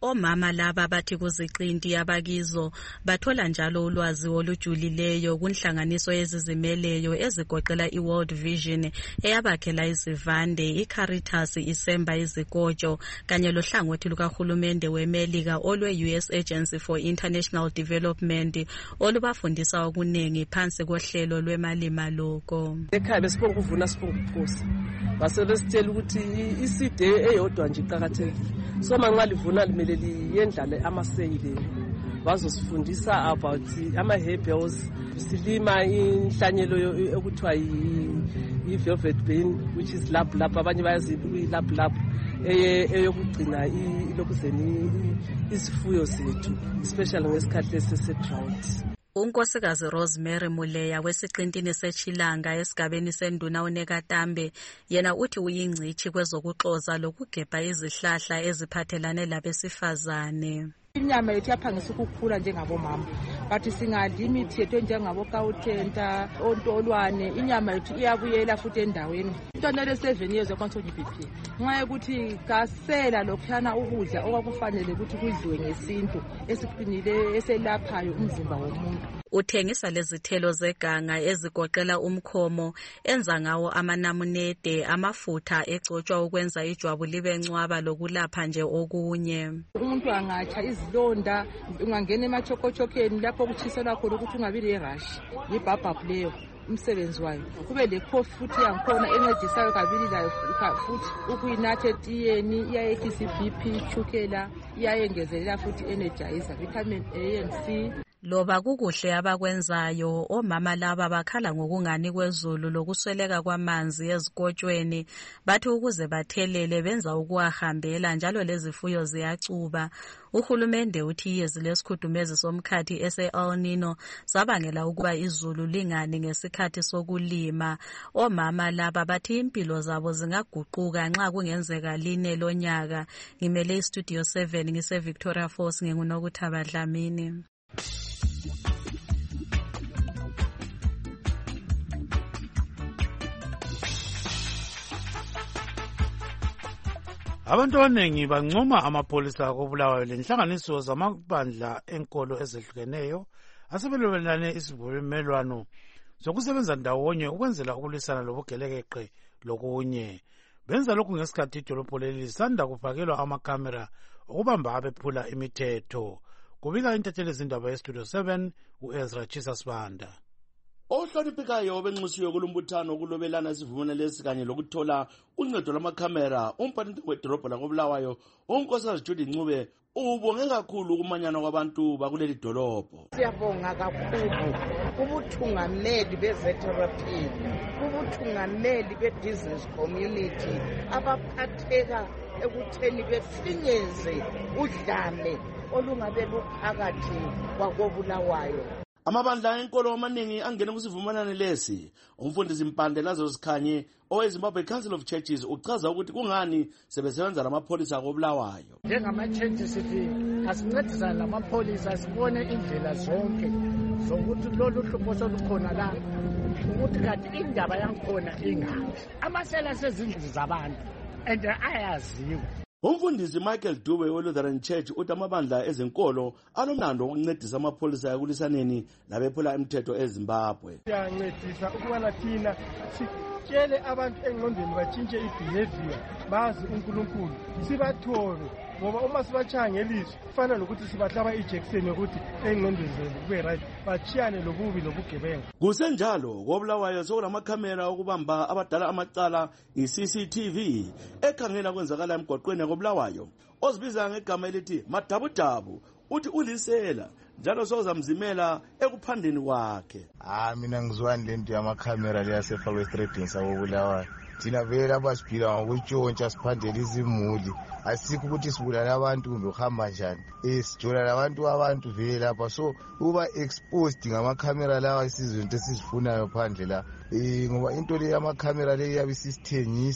Omama laba bathi kuziqinti abakizo bathola njalo ulwazi olujulileyo kunhlanganiso ezizimeleyo ezigoqela iWorld Vision eyabakhela izivande, iCaritas isemba izikotsho kanye lohlangothi lukahulumende weMelika olwe-U S Agency for International Development olubafundisa okuningi phansi kohlelo lwemalimboleko. Ekhaya besibonga ukuvuna sibonga ukuphosa. Basebesitshela ukuthi iside eyodwa nje iqhakathekile. So manxa livuna limele liyendlale amaseyile. Bazosifundisa about ama herbals, silima inhlanyelo ekuthiwa i-velvet bean which is lap lap, abanye bayazi i-lap lap eyokugcina ilokuzeni isifuyo sethu especially ngesikhathi lesi-drought. Unkosikazi Rosemary Muleya wesiqintini seChilanga esigabeni senduna uNekatambe yena uthi uyingcithi kwezokuxoza lokugebha izihlahla eziphathelane labesifazane. Inyama yethu yaphangisa ukukhula njengabomama, but singadla imithi yethu njengabo kawuthenta, ontolwane, inyama yethu iyabuyela futhi endaweni. Intwana le seven years yakwaNtoni B P. Nxa ukuthi kasela lokhana ukudla okwakufanele ukuthi kudliwe ngesintu esiqinile eselaphayo umzimba womuntu. Uthengisa lezithelo zeganga ezigoqela umkhomo, enza ngawo amanamunede, amafutha egcotshwa ukwenza ijwabu libe ncwaba lokulapha nje okunye. Umuntu angatsha izilonda, ungangena emachokochokeni lapho kutshiselwa khona ukuthi ungabi lerash, yibhabhabhu leyo umsebenzi wayo. Kube le coffee futhi yankhona encedisayo kabili layo futhi ukuyinatha etiyeni, iyayehlisa i-B P, chukela, iyayengezelela futhi energizer, vitamin A and C. Loba kukuhle abakwenzayo, omama laba bakhala ngokungani kwezulu lokusweleka kwamanzi ezikotshweni, bathi ukuze bathelele benza ukuwahambela njalo lezifuyo ziyacuba. Uhulumende uthi iyezi lesikhudumezi somkhathi ese-El Nino sabangela ukuba izulu lingani ngesikhathi sokulima. Omama laba bathi impilo zabo zingaguquka nxa kungenzeka line lonyaka. Ngimele iStudio seven ngise Victoria Falls nginguNokuthaba Dlamini. Abantu abaningi bancoma amapolisa akobulawayo lenhlanganiso zamabandla enkolo ezehlukeneyo asebelwelane isivumelwano zokusebenza ndawonye ukwenzela ukulwisana lobugelekeqe lokunye. Benza lokhu ngesikhathi idolobho leli lisanda kufakelwa amakhamera okubamba abephula imithetho. Kubika intatheli izindaba yeStudio seven uEzra Chisasbanda. Ohloniphekayo benxusiwe kulombuthano kulobelana isivumelwano lesi kanye lokuthola uncedo lwamakhamera umphathi wedolobho lakobulawayo unkosikazi Judy Ncube ubonge kakhulu kumanyana kwabantu bakuleli dolobho. Siyabonga kakhulu kubuthungameli bezetherapi, kubuthungameli be-business community abaphatheka ekutheni befinyeze udlame olungabe luphakathi kwakobulawayo. Amabandla enkolo amaningi angene kusivumelwano lesi. Umfundisi Mpande Lazarus Khanye oweZimbabwe Council of Churches uchaza ukuthi kungani sebesebenza lamapholisa akobulawayo. Njengama-churches sithi asincedisane lamapholisa sibone indlela zonke zokuthi lolu hlupho solukhona la ukuthi kanti indaba yankhona ingaphi. Amasela asezindlini zabantu and ayaziwa. Umfundisi Michael Dube we-Lutheran Church uthi amabandla ezenkolo alomnando wokuncedisa amapholisa ekulisaneni labephula imithetho eZimbabwe. Siyancedisa ukubana thina sitshele abantu engqondweni batshintshe i-behavior, bazi uNkulunkulu, sibathobe ngoba uma sibachaya ngelizwi kufana nokuthi sibahlaba ijekiseni yokuthi engqondweni zenu kube right, bachiyane lobubi lobugebenga. Kusenjalo kobulawayo sokulamakhamera okubamba abadala amacala i-C C T V ekhangela kwenzakala emgwaqweni yakobulawayo ozibiza ngegama elithi Madabudabu. Uthi ulisela njalo sozamzimela ekuphandeni kwakhe. Ah mina ngizwani lento yamakhamera leyasefakwe estradini sakobulawayo. Thina vele abasiphila ngokutshontsha siphandela izimuli, asikho ukuthi sibulala abantu kumbe uhamba njani. Eh sijola labantu abantu vele lapha, so uba exposed ngamakhamera lawa isizinto esizifunayo phandle la. Eh ngoba into le yamakhamera le yabe sisithengisa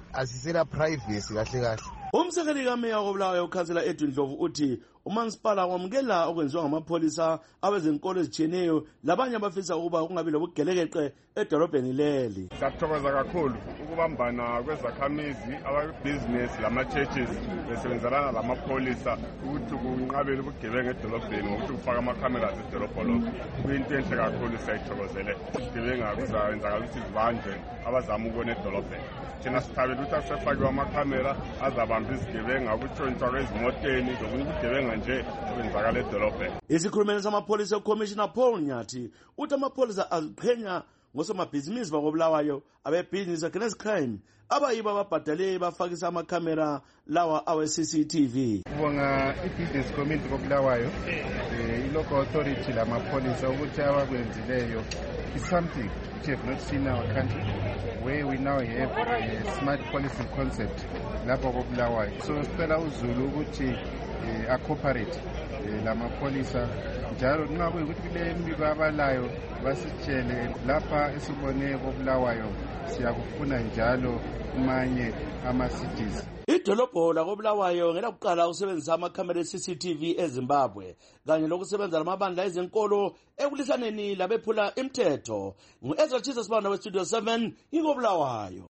asisela privacy kahle kahle. Umsekeli kameya wobulawayo ukhansela Edwin Dlovu uthi umansipala wamukela okwenziwa ngamapholisa abezenkolo ezitshiyeneyo labanye abafisa ukuba kungabi lobugelekeqe edolobheni leli. Siyathokoza kakhulu ukubambana kwezakhamizi ababhizinesi lama-churches besebenzelana lamapholisa ukuthi kunqabele ubugebengu edolobheni ngokuthi kufaka ama-cameras edolobho lonke. Kuyinto enhle kakhulu, siyayithokozele. Ubugebengu kuzayenzakala ukuthi zibanjwe abazama ukubona edolobheni. Thina sithabela ukuthi asefakiwe amakhamera azabamba izigebengu, ukutshontshwa kwezimoteni zokunye ubugebengu nje okwenzakala edolobheni. Isikhulumeli samapholisa uCommissioner Paul Nyathi uthi amapholisa aziqhenya ngosomabhizinisi bakobulawayo abebhizinisi against crime abayiba ababhadale bafakisa amakhamera lawa awe-C C T V. Kubonga i-business community kobulawayo i-local authority lamapholisa ukuthi abakwenzileyo is something which we have not seen in our country, where we now have a smart policing concept lapho kobulawayo. So sicela uZulu ukuthi a-cooperate lamapholisa njalo nxa kuyikuthi kule mbiko abalayo basitshele lapha esibone kobulawayo siyakufuna njalo kumanye ama-cities. Idolobho lakobulawayo ngelakuqala ukusebenzisa amakhamera e-C C T V eZimbabwe kanye lokusebenza lamabandla ezenkolo ekulisaneni labephula imithetho. Ngu-Ezra Jesus Banda we-Studio seven ingobulawayo.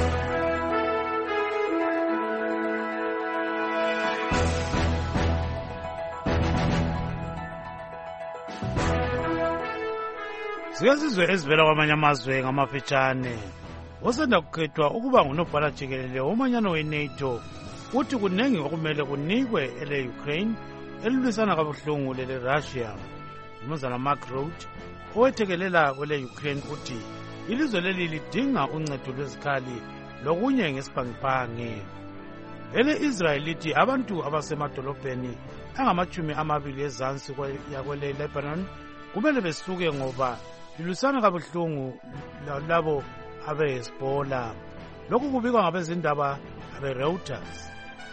Siyazizwe ezivela kwamanye amazwe ngamafitshane. Osanda kukhethwa ukuba ngunobhala jikelele womanyano we-NATO uthi kunengi okumele kunikwe ele-Ukraine elilwisana kabuhlungu lele-Russia. Umnumzana Mark Rutte owethekelela kwele-Ukraine uthi ilizwe leli lidinga uncedo lwezikhali lokunye ngesibhangiphangi. Ele-Israel lithi abantu abasemadolobheni angamachumi amabili ezansi yakwele-Lebanon kumele besuke ngoba lilwisana kabuhlungu labo abe-Hezbollah. Lokhu kubikwa ngabezindaba abe-Reuters.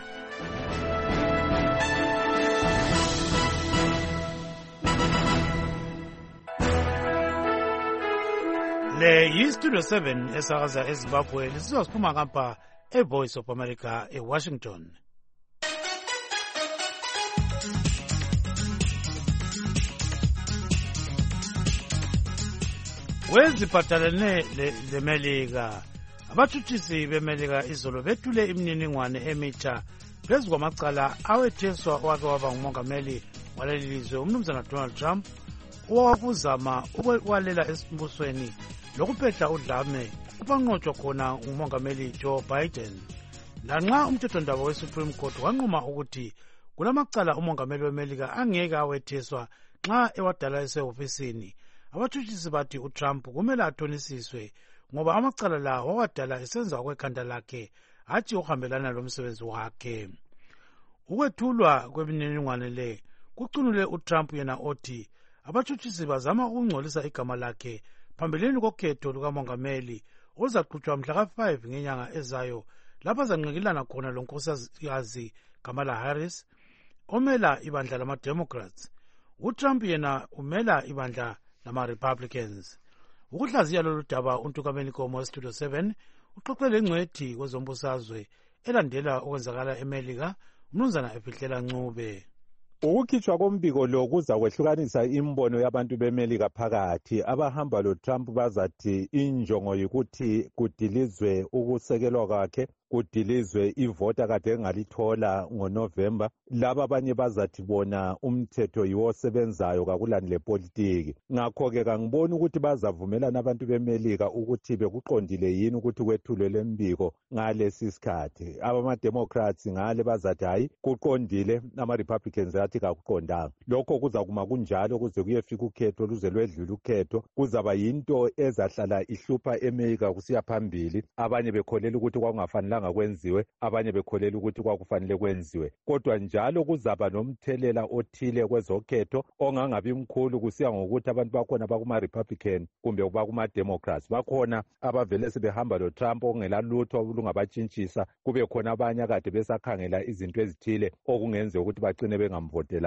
Le yi-Studio seven esakaza eZimbabwe lisizwa siphuma ngapha e-Voice of America eWashington. Weziphathelene leMelika, abathuthisi beMelika izolo bethule imininingwane emitsha phezu kwamacala awetheswa owake waba ngumongameli waleli lizwe umnumzana Donald Trump owakuzama ukwalela esimbusweni lokuphehla udlame upanqotshwa khona ngumongameli Joe Biden. Lanxa umthethondaba we-Supreme Court wanquma ukuthi kulamacala umongameli weMelika angeke awetheswa nxa ewadala esehofisini, abathuthisi bathi uTrump kumele athonisiswe ngoba amacala la wawadala esenza kwekhanda lakhe hatshi ukuhambelana lomsebenzi wakhe. Ukwethulwa kwemininingwane le kucunule uTrump yena othi abathuthisi bazama ukungcolisa igama lakhe phambilini kokhetho lukamongameli ozaqhutshwa mhla ka five ngenyanga ezayo lapho azanqikilana khona lonkosikazi Kamala Harris omela ibandla lama-Democrats. uTrump yena umela ibandla lama-Republicans. Ukuhlaziya lolu daba uNtukameni Nkomo we-Studio seven uxoxe lengcwethi kwezombusazwe elandela okwenzakala eMelika umnumzana Efihlela Ncube. Ukukhitshwa kombiko lo kuza kwehlukanisa imbono yabantu beMelika phakathi. Abahamba loTrump bazathi injongo yikuthi kudilizwe ukusekelwa kwakhe, kudilizwe ivota kade engalithola ngoNovember. Laba abanye bazathi bona umthetho yiwo osebenzayo kakulani lepolitiki. Ngakho-ke kangiboni ukuthi bazavumelana abantu beMelika ukuthi bekuqondile yini ukuthi kwethulwe lembiko ngalesi sikhathi. Abama-Democrats ngale bazathi hayi kuqondile, ama-Republicans athi kakuqondanga. Lokho kuza kuma kunjalo kuze kuyefika ukhetho luze lwedlula ukhetho. Kuzaba yinto ezahlala ihlupha eMelika kusiya phambili. Abanye bekholela ukuthi kwakungafanelanga kwenziwe, abanye bekholela ukuthi kwakufanele kwenziwe. Kodwa njalo kuzaba nomthelela othile kwezokhetho ongangabi mkhulu kusiya ngokuthi abantu bakhona bakuma-Republican kumbe bakuma-Democrats. Bakhona abavele sebehamba loTrump okungela lutho olungabatshintshisa, kube khona abanye akade besakhangela izinto ezithile okungenziwa ukuthi bagcine bengamvotelanga.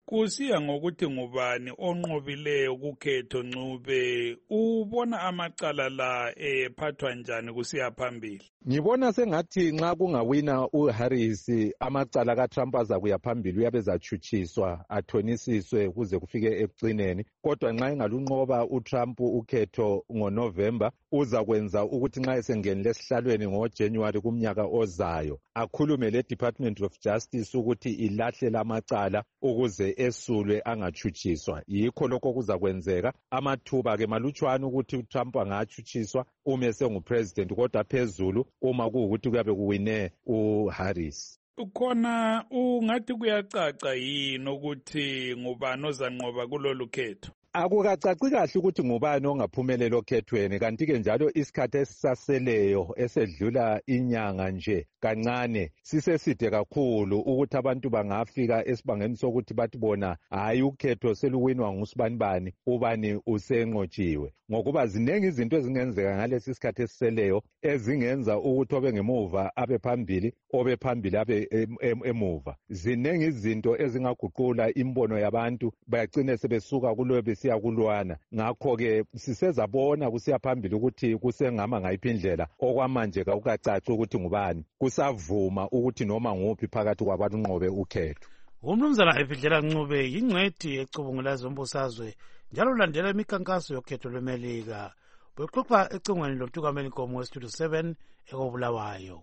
Kusiya ngokuthi ngubani onqobileyo kukhetho Ncube, ubona amacala la ephathwa njani kusiya phambili? Ngibona sengathi nxa kungawina uHarris amacala kaTrump azakuya phambili uyabe zachuchiswa athonisiswe kuze kufike ekucineni, kodwa nxa engalunqoba uTrump ukhetho ngoNovember uzakwenza ukuthi nxa esengenile esihlalweni ngoJanuary kumnyaka ozayo akhulume leDepartment of Justice ukuthi ilahle lamacala ukuze esulwe angachuchiswa. Yikho lokho kuzakwenzeka. Amathuba ke malutshwana ukuthi uTrump angachuchiswa uma sengupresident, kodwa phezulu uma kuwukuthi kuyabe kuwine uHarris. Khona ungathi kuyacaca yini ukuthi ngubani ozanqoba kulolu khetho? Akukacaci kahle ukuthi ngubani ongaphumelela okhethweni, kanti-ke njalo isikhathi esisaseleyo esedlula inyanga nje kancane siseside kakhulu ukuthi abantu bangafika esibangeni sokuthi bathi bona hayi ukhetho seluwinwa ngusibanibani, ubani usenqotshiwe, ngokuba zinengi izinto ezingenzeka ngalesi sikhathi esiseleyo ezingenza ukuthi obe ngemuva abe phambili, obe phambili abe emuva. Zinengi izinto ezingaguqula imbono yabantu bayagcine sebesuka kulo siya kulwana. Ngakho-ke sisezabona kusiya phambili ukuthi kusengama ngayiphi indlela okwamanje kakukacaci ukuthi ngubani, kusavuma ukuthi noma nguphi phakathi kwabanqobe ukhetho. Umnumzana Efidlela Ncube yingcwethi ecubungula zombusazwe njalo ulandela imikhankaso yokhetho lweMelika. Bexoxa ecingweni loMtukameli Nkomo weStudio seven ekobulawayo.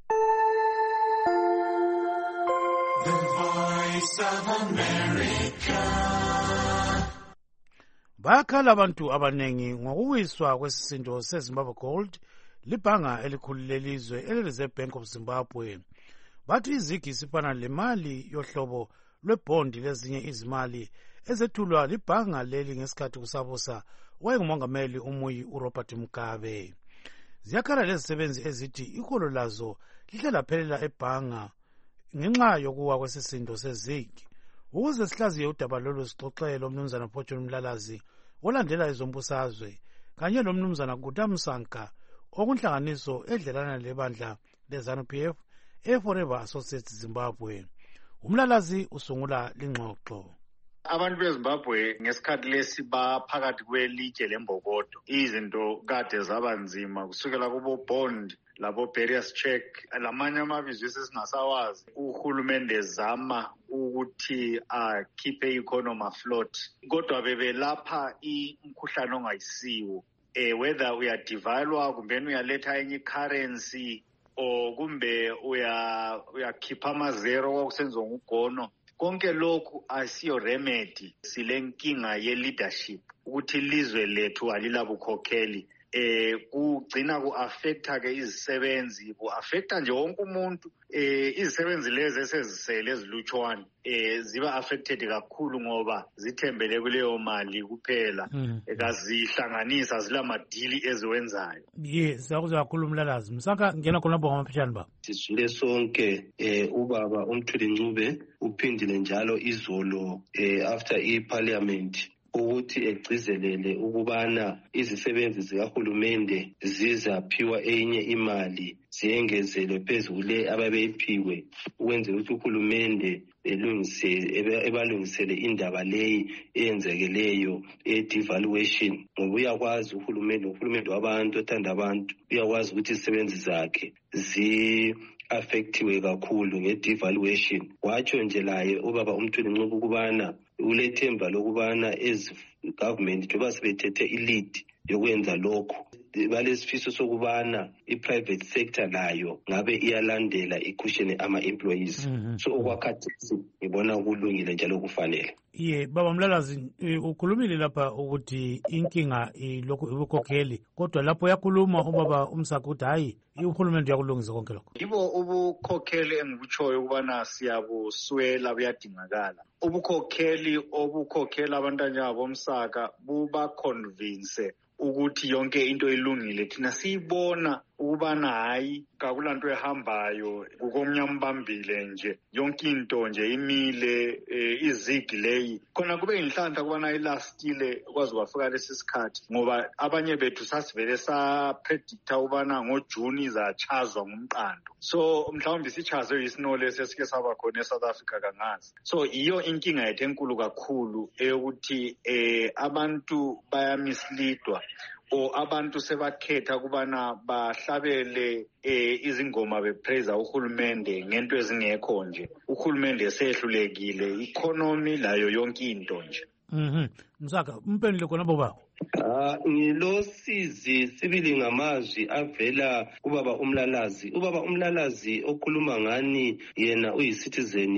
The Voice of America. Bayakhala abantu abanengi ngokuwiswa kwesisindo seZimbabwe Gold, libhanga elikhulu lelizwe ele-Reserve Bank of Zimbabwe. Bathi izigi sifana lemali yohlobo lwebhondi lezinye izimali ezethulwa libhanga leli ngesikhathi kusabusa owayengumongameli umuyi uRobert Mugabe. Ziyakhala lezisebenzi ezithi ikolo lazo lihle laphelela ebhanga ngenxa yokuwa kwesisindo sezigi. Ukuze sihlaziye udaba lolu sixoxele umnumzana Fortune Mlalazi olandela izombusazwe kanye lomnumzana Kutamsanka okunhlanganiso edlelana lebandla leZANU-P F eForever Associates Zimbabwe. Umlalazi usungula lingxoxo. Abantu beZimbabwe ngesikhathi lesi baphakathi kwelitshe lembokodo. Izinto kade zaba nzima kusukela kubo bond labo barriers check lamanye amabizo esingasawazi. Uhulumende zama ukuthi akhiphe economy afloat, kodwa bebelapha imkhuhlane ongayisiwo, eh whether uyadevalwa kumbe uyaletha enye currency o kumbe uya uyakhipha amazero kwakusenziwa ngugono. Konke lokhu asiyo remedy. Silenkinga ye leadership ukuthi ilizwe lethu alilabukhokheli. Eh kugcina ku-affecta ke izisebenzi, ku-affecta nje wonke umuntu. Eh izisebenzi lezi esezisele ezilutshwane eh ziba affected kakhulu ngoba zithembele kuleyo mali kuphela, ekazihlanganisa zilamadili eziwenzayo. Yes, sakuzwa kakhulu Mlalazi. Msaka ngena khona bonga amaphishana ba. Sisule sonke eh ubaba uMthuli Ncube uphindile njalo izolo eh after iParliament ukuthi egcizelele ukubana izisebenzi zikahulumende zizaphiwa enye imali ziyengezelwe phezulu le ababeyiphiwe ukwenzela ukuthi uhulumende elungise ebalungisele indaba leyi eyenzekeleyo e-devaluation. Ngoba uyakwazi uhulumende uhulumende wabantu othanda abantu uyakwazi ukuthi izisebenzi zakhe zi affectiwe kakhulu nge-devaluation. Watsho nje laye ubaba uMthuli Ncube ukubana ulethemba lokubana ezi government njengoba sebethethe i-lead yokwenza lokho, balesifiso sokubana i-private sector layo ngabe iyalandela ikushene ama-employees. Mm -hmm. So okwakhathesi ngibona kulungile njalo kufanele. Ye baba Mlalazi ukhulumile lapha ukuthi inkinga ilokhu ubukhokheli, kodwa lapho yakhuluma ubaba uMsaka ukuthi hayi uhulumende uyakulungisa konke lokho. Yibo ubukhokheli engikutshoyo ukubana siyabuswela buyadingakala. Ubukhokheli obukhokhela abantwana bomsaka buba convince ukuthi yonke into ilungile. Thina siyibona ukubana hayi kakulanto ehambayo kukomnyambambile nje yonke into nje imile eh, izigi leyi khona kube inhlanhla kubana ilastile kwazi kwafika lesi sikhathi ngoba abanye bethu sasivele sa predicta ubana ngoJune izachazwa ngumqando so mhlawumbe sichazwe isinole esike saba khona eSouth Africa kangazi so iyo inkinga yethu enkulu kakhulu eyokuthi eh abantu bayamislidwa o abantu sebakhetha kubana bahlabele eh izingoma bepraise uhulumende ngento ezingekho nje uhulumende esehlulekile economy layo yonke into nje mhm Msaka umpendule khona baba Ah ngilosizi sibili ngamazwi avela kubaba umlalazi ubaba umlalazi okhuluma ngani yena uyicitizen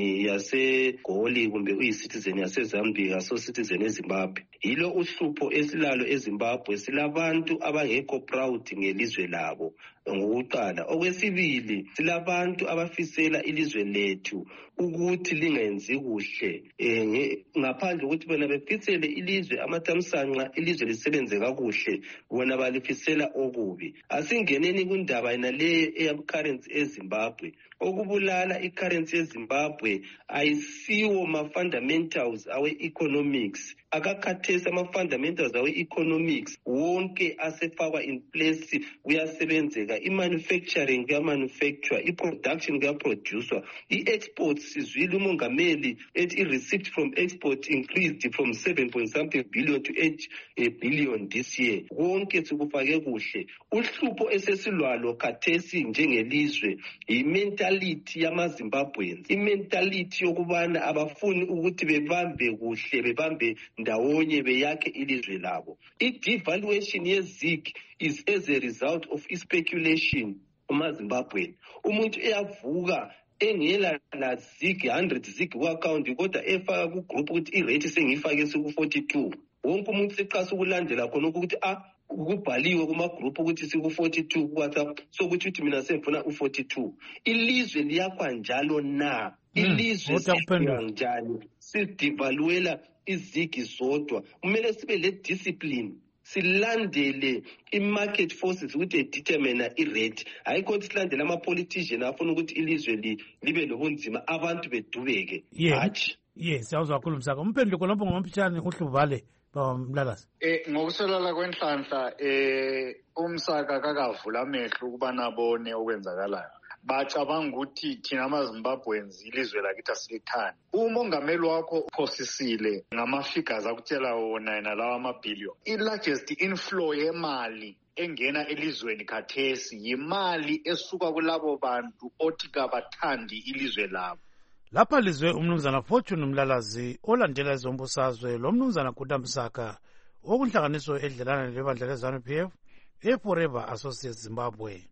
yaseGoli kumbe uyicitizen yaseZambia so citizen eZimbabwe yilo uhlupho esilalo eZimbabwe silabantu abangekho proud ngelizwe labo ngokuqala okwesibili silabantu abafisela ilizwe lethu ukuthi lingenzi kuhle eh ngaphandle ukuthi bona befisele ilizwe amathamsanqa ilizwe lisebenze kakuhle bona balifisela okubi asingeneni kundaba ina le eyabcurrency eZimbabwe okubulala icurrency eZimbabwe ayisiwo ma fundamentals awe economics akakhathesa ama fundamentals awe economics wonke asefakwa in place kuyasebenzeka imanufacturing kuya manufacture iproduction kuya producer iexports sizwile umongameli ethi receipt from export increased from seven point something billion to eight billion this year wonke sikufake kuhle uhlupho esesilwalo khathesi njengelizwe imentality yamaZimbabweans imentality yokubana abafuni ukuthi bebambe kuhle bebambe ndawonye beyakhe ilizwe labo i-devaluation yezig is as a result of speculation umaZimbabwe umuntu eyavuka engela la zig one hundred zig ku-account kodwa efaka ku-group ukuthi irate sengiyifake siku forty-two wonke umuntu seqasa ukulandela khona ukuthi ah kubhaliwe kuma-group ukuthi siku forty-two ku-WhatsApp sokuthi uthi mina sengifuna u-forty-two ilizwe liyakwa njalo na ilizwe siya njani sidivaluela izigi zodwa kumele sibe le discipline silandele i-market forces ukuthi determine i-rate ayikho ukuthi silandele ama-politician afuna ukuthi ilizwe li libe lobunzima abantu bedubeke hatshi yes siyawuzwa kakhulu Msaka umphendule khonapho ngomphishane uhluvale bamlalazi eh ngokusolala kwenhlanhla eh uMsaka kakavula amehlo ukuba nabone okwenzakalayo bacabanga ukuthi thina amaZimbabweans ilizwe lakithi asilithani umongameli wakho uphosisile ngama-figures akutshela wona yena lawa amabhillion i-largest inflow yemali engena elizweni khathesi yimali esuka kulabo bantu othi kabathandi ilizwe labo lapha lizwe umnumzana Fortune Mlalazi olandela izombusazwe lo mnumzana Guda Msaka okunhlanganiso edlelana lebandla leZANU P F eForever Associates Zimbabwe.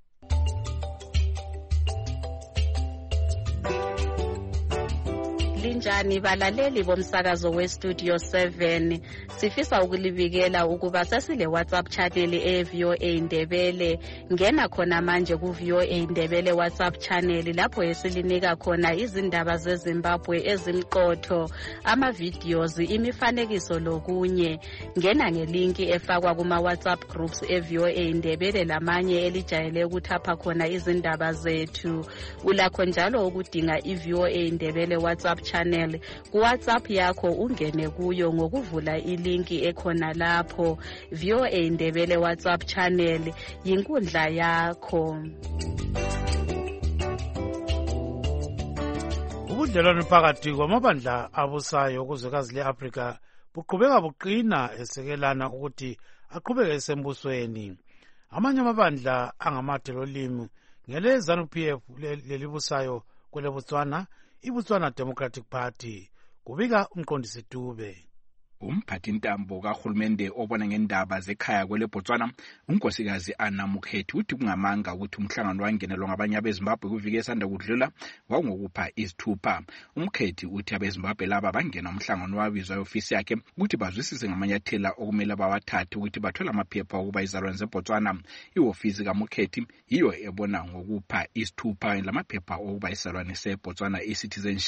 Linjani balaleli bomsakazo weStudio seven sifisa ukulibikela ukuba sesile WhatsApp channel eV O A Indebele ngena khona manje ku V O A Indebele WhatsApp channel lapho esilinika khona izindaba zeZimbabwe ezimqotho ama videos imifanekiso lokunye ngena ngelinki efakwa kuma WhatsApp groups eV O A Indebele lamanye elijayele ukuthapha khona izindaba zethu ulakho njalo ukudinga iV O A Indebele WhatsApp channel ku WhatsApp yakho ungene kuyo ngokuvula ilinki ekhona lapho V O A Indebele WhatsApp channel yinkundla yakho. Ubudlelwano phakathi kwamabandla abusayo kuzwekazi le-Afrika buqhubeka buqina esekelana ukuthi aqhubeke esembusweni. Amanye amabandla angamadelolimi ngele ZANU P F lelibusayo kwele Botswana iBotswana Democratic Party kubika umqondisi Dube. Umphathi ntambo kahulumende obona ngendaba zekhaya kwele Botswana unkosikazi Anna Mukhethi uthi kungamanga ukuthi umhlangano wangenelwa ngabanye abeZimbabwe kuvike esanda kudlula wawungokupha isithupha. Umkhethi uthi abeZimbabwe laba bangena umhlangano wabizwa eofisi yakhe ukuthi bazwisise ngamanyathela okumele bawathathe ukuthi bathola amaphepha okuba izalwane zeBotswana. Iofisi kaMukhethi yiyo ebona ngokupha isithupha lamaphepha okuba izalwane seBotswana e-citizenship.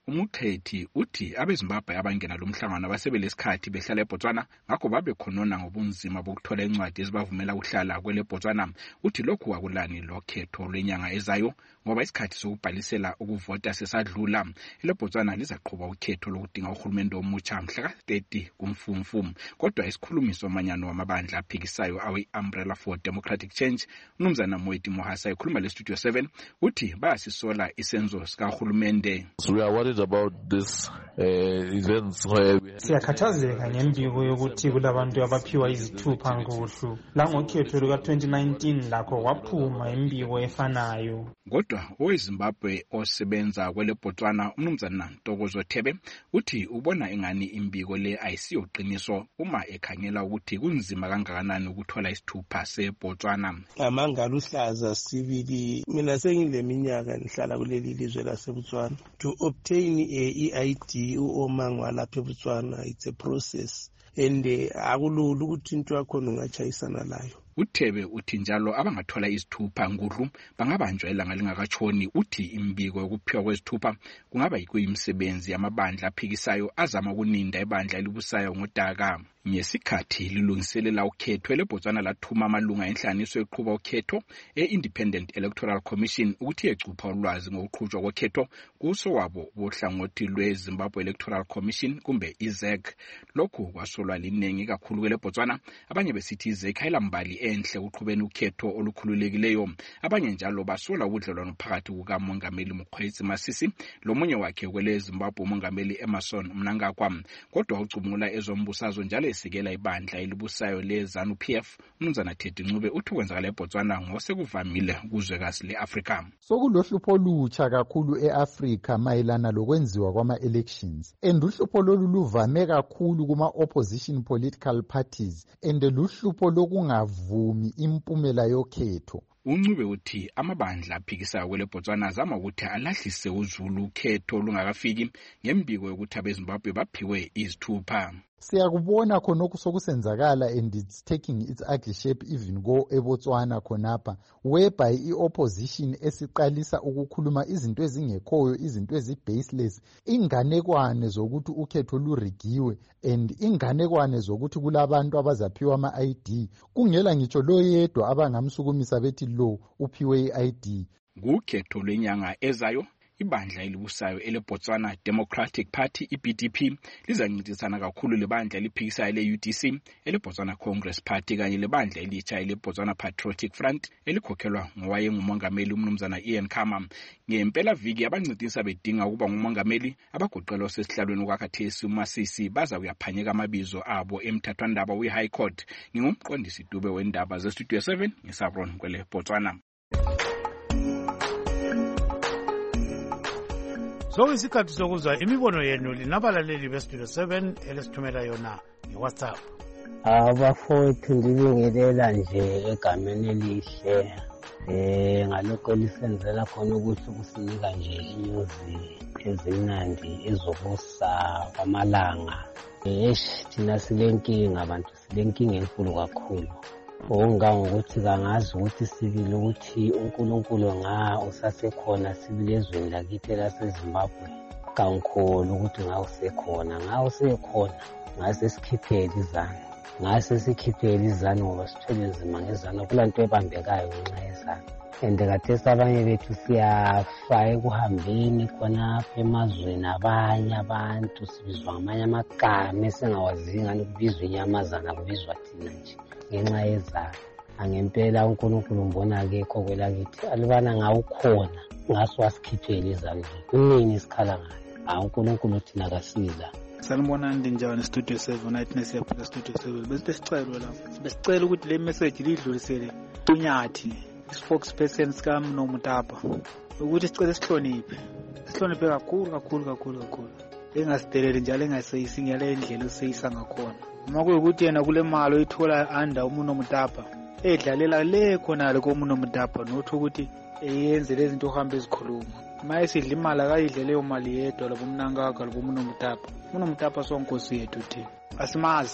Umukhethi uthi abeZimbabwe abangena lo mhlangano abasebelesikhathi behlala eBotswana ngakho babe khonona ngobunzima bokuthola incwadi ezibavumela ukuhlala kwele Botswana. Uthi lokhu akulani lokhetho lwenyanga ezayo ngoba isikhathi sokubhalisela ukuvota sesadlula. Ele Botswana lizaqhubha ukhetho lokudinga uhulumende omutsha mhla ka thirty kuMfumfu. Kodwa isikhulumiso manyano wamabandla aphikisayo awe Umbrella for Democratic Change uMnumzana Moeti Mohasa ekhuluma le Studio seven uthi bayasisola isenzo sikahulumende. We are worried about this uh, events where siyakhathazeka ngembiko yokuthi kulabantu abaphiwa izithupha ngohlu langokhetho luka twenty nineteen lakho waphuma imbiko efanayo. Kodwa oweZimbabwe osebenza kwele Botswana uMnumzana Ntokozo Thebe uthi ubona engani imbiko le ayisiyoqiniso uma ekhangela ukuthi kunzima kangakanani ukuthola isithupha seBotswana. Amanga luhlaza sibili mina sengileminyaka nihlala kuleli lizwe laseBotswana. To obtain a I D uomangwa lapha eBotswana it's a process and akulula ukuthi into yakho ungachayisana layo. Uthebe uthi njalo abangathola izithupha ngudlu bangabanjwa ilanga lingakatshoni. Uthi imbiko yokuphiwa kwezithupha kungaba yikuyimsebenzi yamabandla aphikisayo azama ukuninda ibandla elibusayo ngodaka. Ngesikhathi lilungiselela ukhetho eleBotswana lathuma amalunga enhlaniso eqhuba ukhetho e-Independent Electoral Commission ukuthi ecupha ulwazi ngokuqhutshwa kokhetho kuso wabo bohlangothi lweZimbabwe Electoral Commission kumbe I Z E C. Lokhu kwasolwa linengi kakhulu kweleBotswana. Abanye besithi I Z E C ayilambali enhle uqhubeni ukhetho olukhululekileyo. Abanye njalo basola ubudlelwano phakathi kukaMongameli Mokgweetsi Masisi lomunye wakhe kwele Zimbabwe uMongameli Emmerson Mnangagwa. Kodwa ucubungula ezombusazwe njalo esikela ibandla elibusayo leZANU P F uMnumzana Teddy Ncube uthi kwenzakala eBotswana ngosekuvamile kuzwekazi leAfrika. Sokulohlupho olutsha kakhulu eAfrika mayelana lokwenziwa kwama-elections and uhlupho lolu luvame kakhulu kuma-opposition political parties and luhlupho lokungavumi impumela yokhetho. Uncube uthi amabandla aphikisayo kwele Botswana azama ukuthi alahlise uzulu ukhetho lungakafiki ngembiko yokuthi abeZimbabwe baphiwe izithupha. Siyakubona khonokho sokusenzakala and it's taking its ugly shape even go eBotswana khonapha whereby i-opposition esiqalisa ukukhuluma izinto ezingekhoyo, izinto ezi-baseless, inganekwane zokuthi ukhetho lurigiwe and inganekwane zokuthi kulabantu abazaphiwa ama-I D kungela ngitsho lo yedwa abangamsukumisa bethi lo uphiwe i-I D. Ngukhetho lwenyanga ezayo ibandla elibusayo eleBotswana Democratic Party I B D P lizancintisana kakhulu lebandla eliphikisayo le-U D C eleBotswana Congress Party kanye lebandla elitsha eleBotswana Patriotic Front elikhokhelwa ngowayengumongameli uMnumzana Ian Khama. Ngempela viki abancintisa bedinga ukuba ngumongameli abagoqelwa sesihlalweni kwakhathesi uMasisi baza kuyaphanyeka amabizo abo emthathwandaba we-High Court. Ngingumqondisi Dube wendaba ze-Studio seven ngisabron kwele Botswana. So isikhathi sokuzwa imibono yenu linabalaleli beStudio seven elesithumela yona ngeWhatsApp. Abafowethu ndibingelela nje egameni elihle eh ngalokho lisenzela khona ukuthi kusinika nje inyuzi ezimnandi ezobusa kwamalanga. Eh thina silenkinga abantu silenkinga enkulu kakhulu. Ongangokuthi kangazi ukuthi sibili ukuthi uNkulunkulu nga usasekhona sibilezweni lakithi laseZimbabwe kankolo ukuthi nga usekhona nga usekhona ngase sikhiphele izana ngase sikhiphele izana ngoba sithole nzima ngezana kulanto ebambekayo ngenxa yezana and kathesi abanye bethu siyafa ekuhambeni khona emazweni abanye abantu sibizwa ngamanye amagama esingawazi ngani kubizwa inyamazana kubizwa thina nje ngenxa yezana. Angempela uNkulunkulu mbona akekho kwelakithi alibana ngawukhona ngaso wasikhiphele izandla kunini isikhala ngayo uNkulunkulu thina kasiza. Sanibonani njani Studio seven night nesiyaphila Studio seven besicela lapha besicela ukuthi le message lidlulisele uNyathi spokesperson sikaMnomutapa ukuthi sicela sihloniphe sihloniphe kakhulu kakhulu kakhulu kakhulu engasidelele njalo engaseyisi ngale indlela oseyisa ngakhona uma kuyukuthi yena kule mali oyithola anda uMnomutapa edlalela le khona le koMnomutapa nothi ukuthi eyenze lezi zinto ohamba ezikhuluma maye sidla imali akayidle leyo mali yedwa labo Mnangagwa labo Mnomutapa. uMnomutapa sonkosi yethu thina asimazi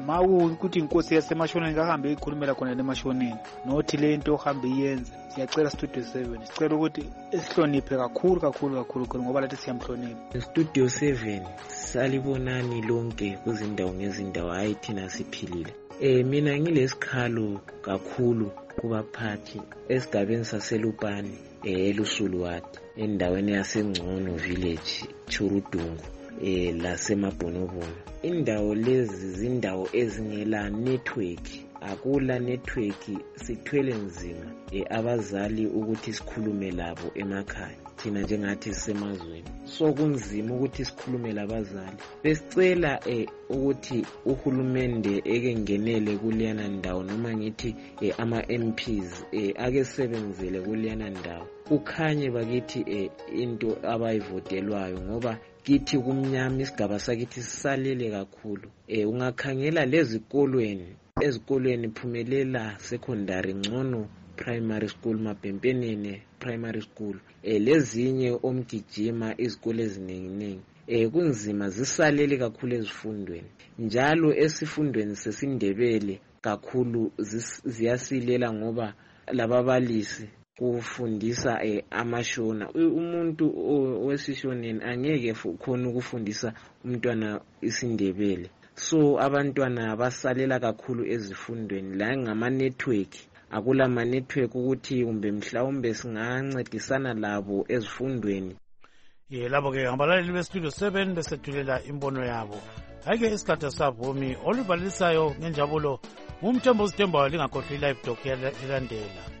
ma ukuthi inkosi yasemashoneni kahambe ikhulumela khona lemashoneni nothi lento ohambe iyenze. Siyacela Studio seven sicela ukuthi esihloniphe kakhulu kakhulu kakhulu khona ngoba lathi siyamhlonipha. Studio seven salibonani lonke kuzindawo ngezindawo, hayi thina siphilile. Eh mina ngilesikhalo kakhulu kubaphathi esigabeni saselupani elusuluwati endaweni yaseNgcono village Churudungu eh lasemabhonobono. Indawo lezi zindawo ezingela network, akula network, sithwele nzima eh abazali ukuthi sikhulume labo emakhaya thina njengathi sisemazweni, so kunzima ukuthi sikhulume labazali. Besicela eh ukuthi uhulumende eke ngenele kuliyana ndawo noma ngithi eh, ama M Ps eh, ake sebenzele kuliyana ndawo ukhanye bakithi eh, into abayivotelwayo ngoba kithi kumnyama isigaba sakithi sisalele kakhulu. Eh ungakhangela lezikolweni ezikolweni Phumelela secondary, Ngcono primary school, Mapempenene primary school, eh lezinye omgijima izikole eziningi eh kunzima zisalele kakhulu ezifundweni. Njalo esifundweni sesindebele kakhulu ziyasilela ngoba lababalisi kufundisa eh, amashona. Umuntu wesishoneni angeke khona ukufundisa umntwana isindebele, so abantwana basalela kakhulu ezifundweni. La ngama network, akula ma network ukuthi kumbe mhlawumbe singancedisana labo ezifundweni. Ye labo ke ngabalaleli be Studio seven besethulela imbono yabo. Ake isikhathi sabumi olubhalisayo ngenjabulo umthembo sithembayo lingakhohlwa live doc yalandela.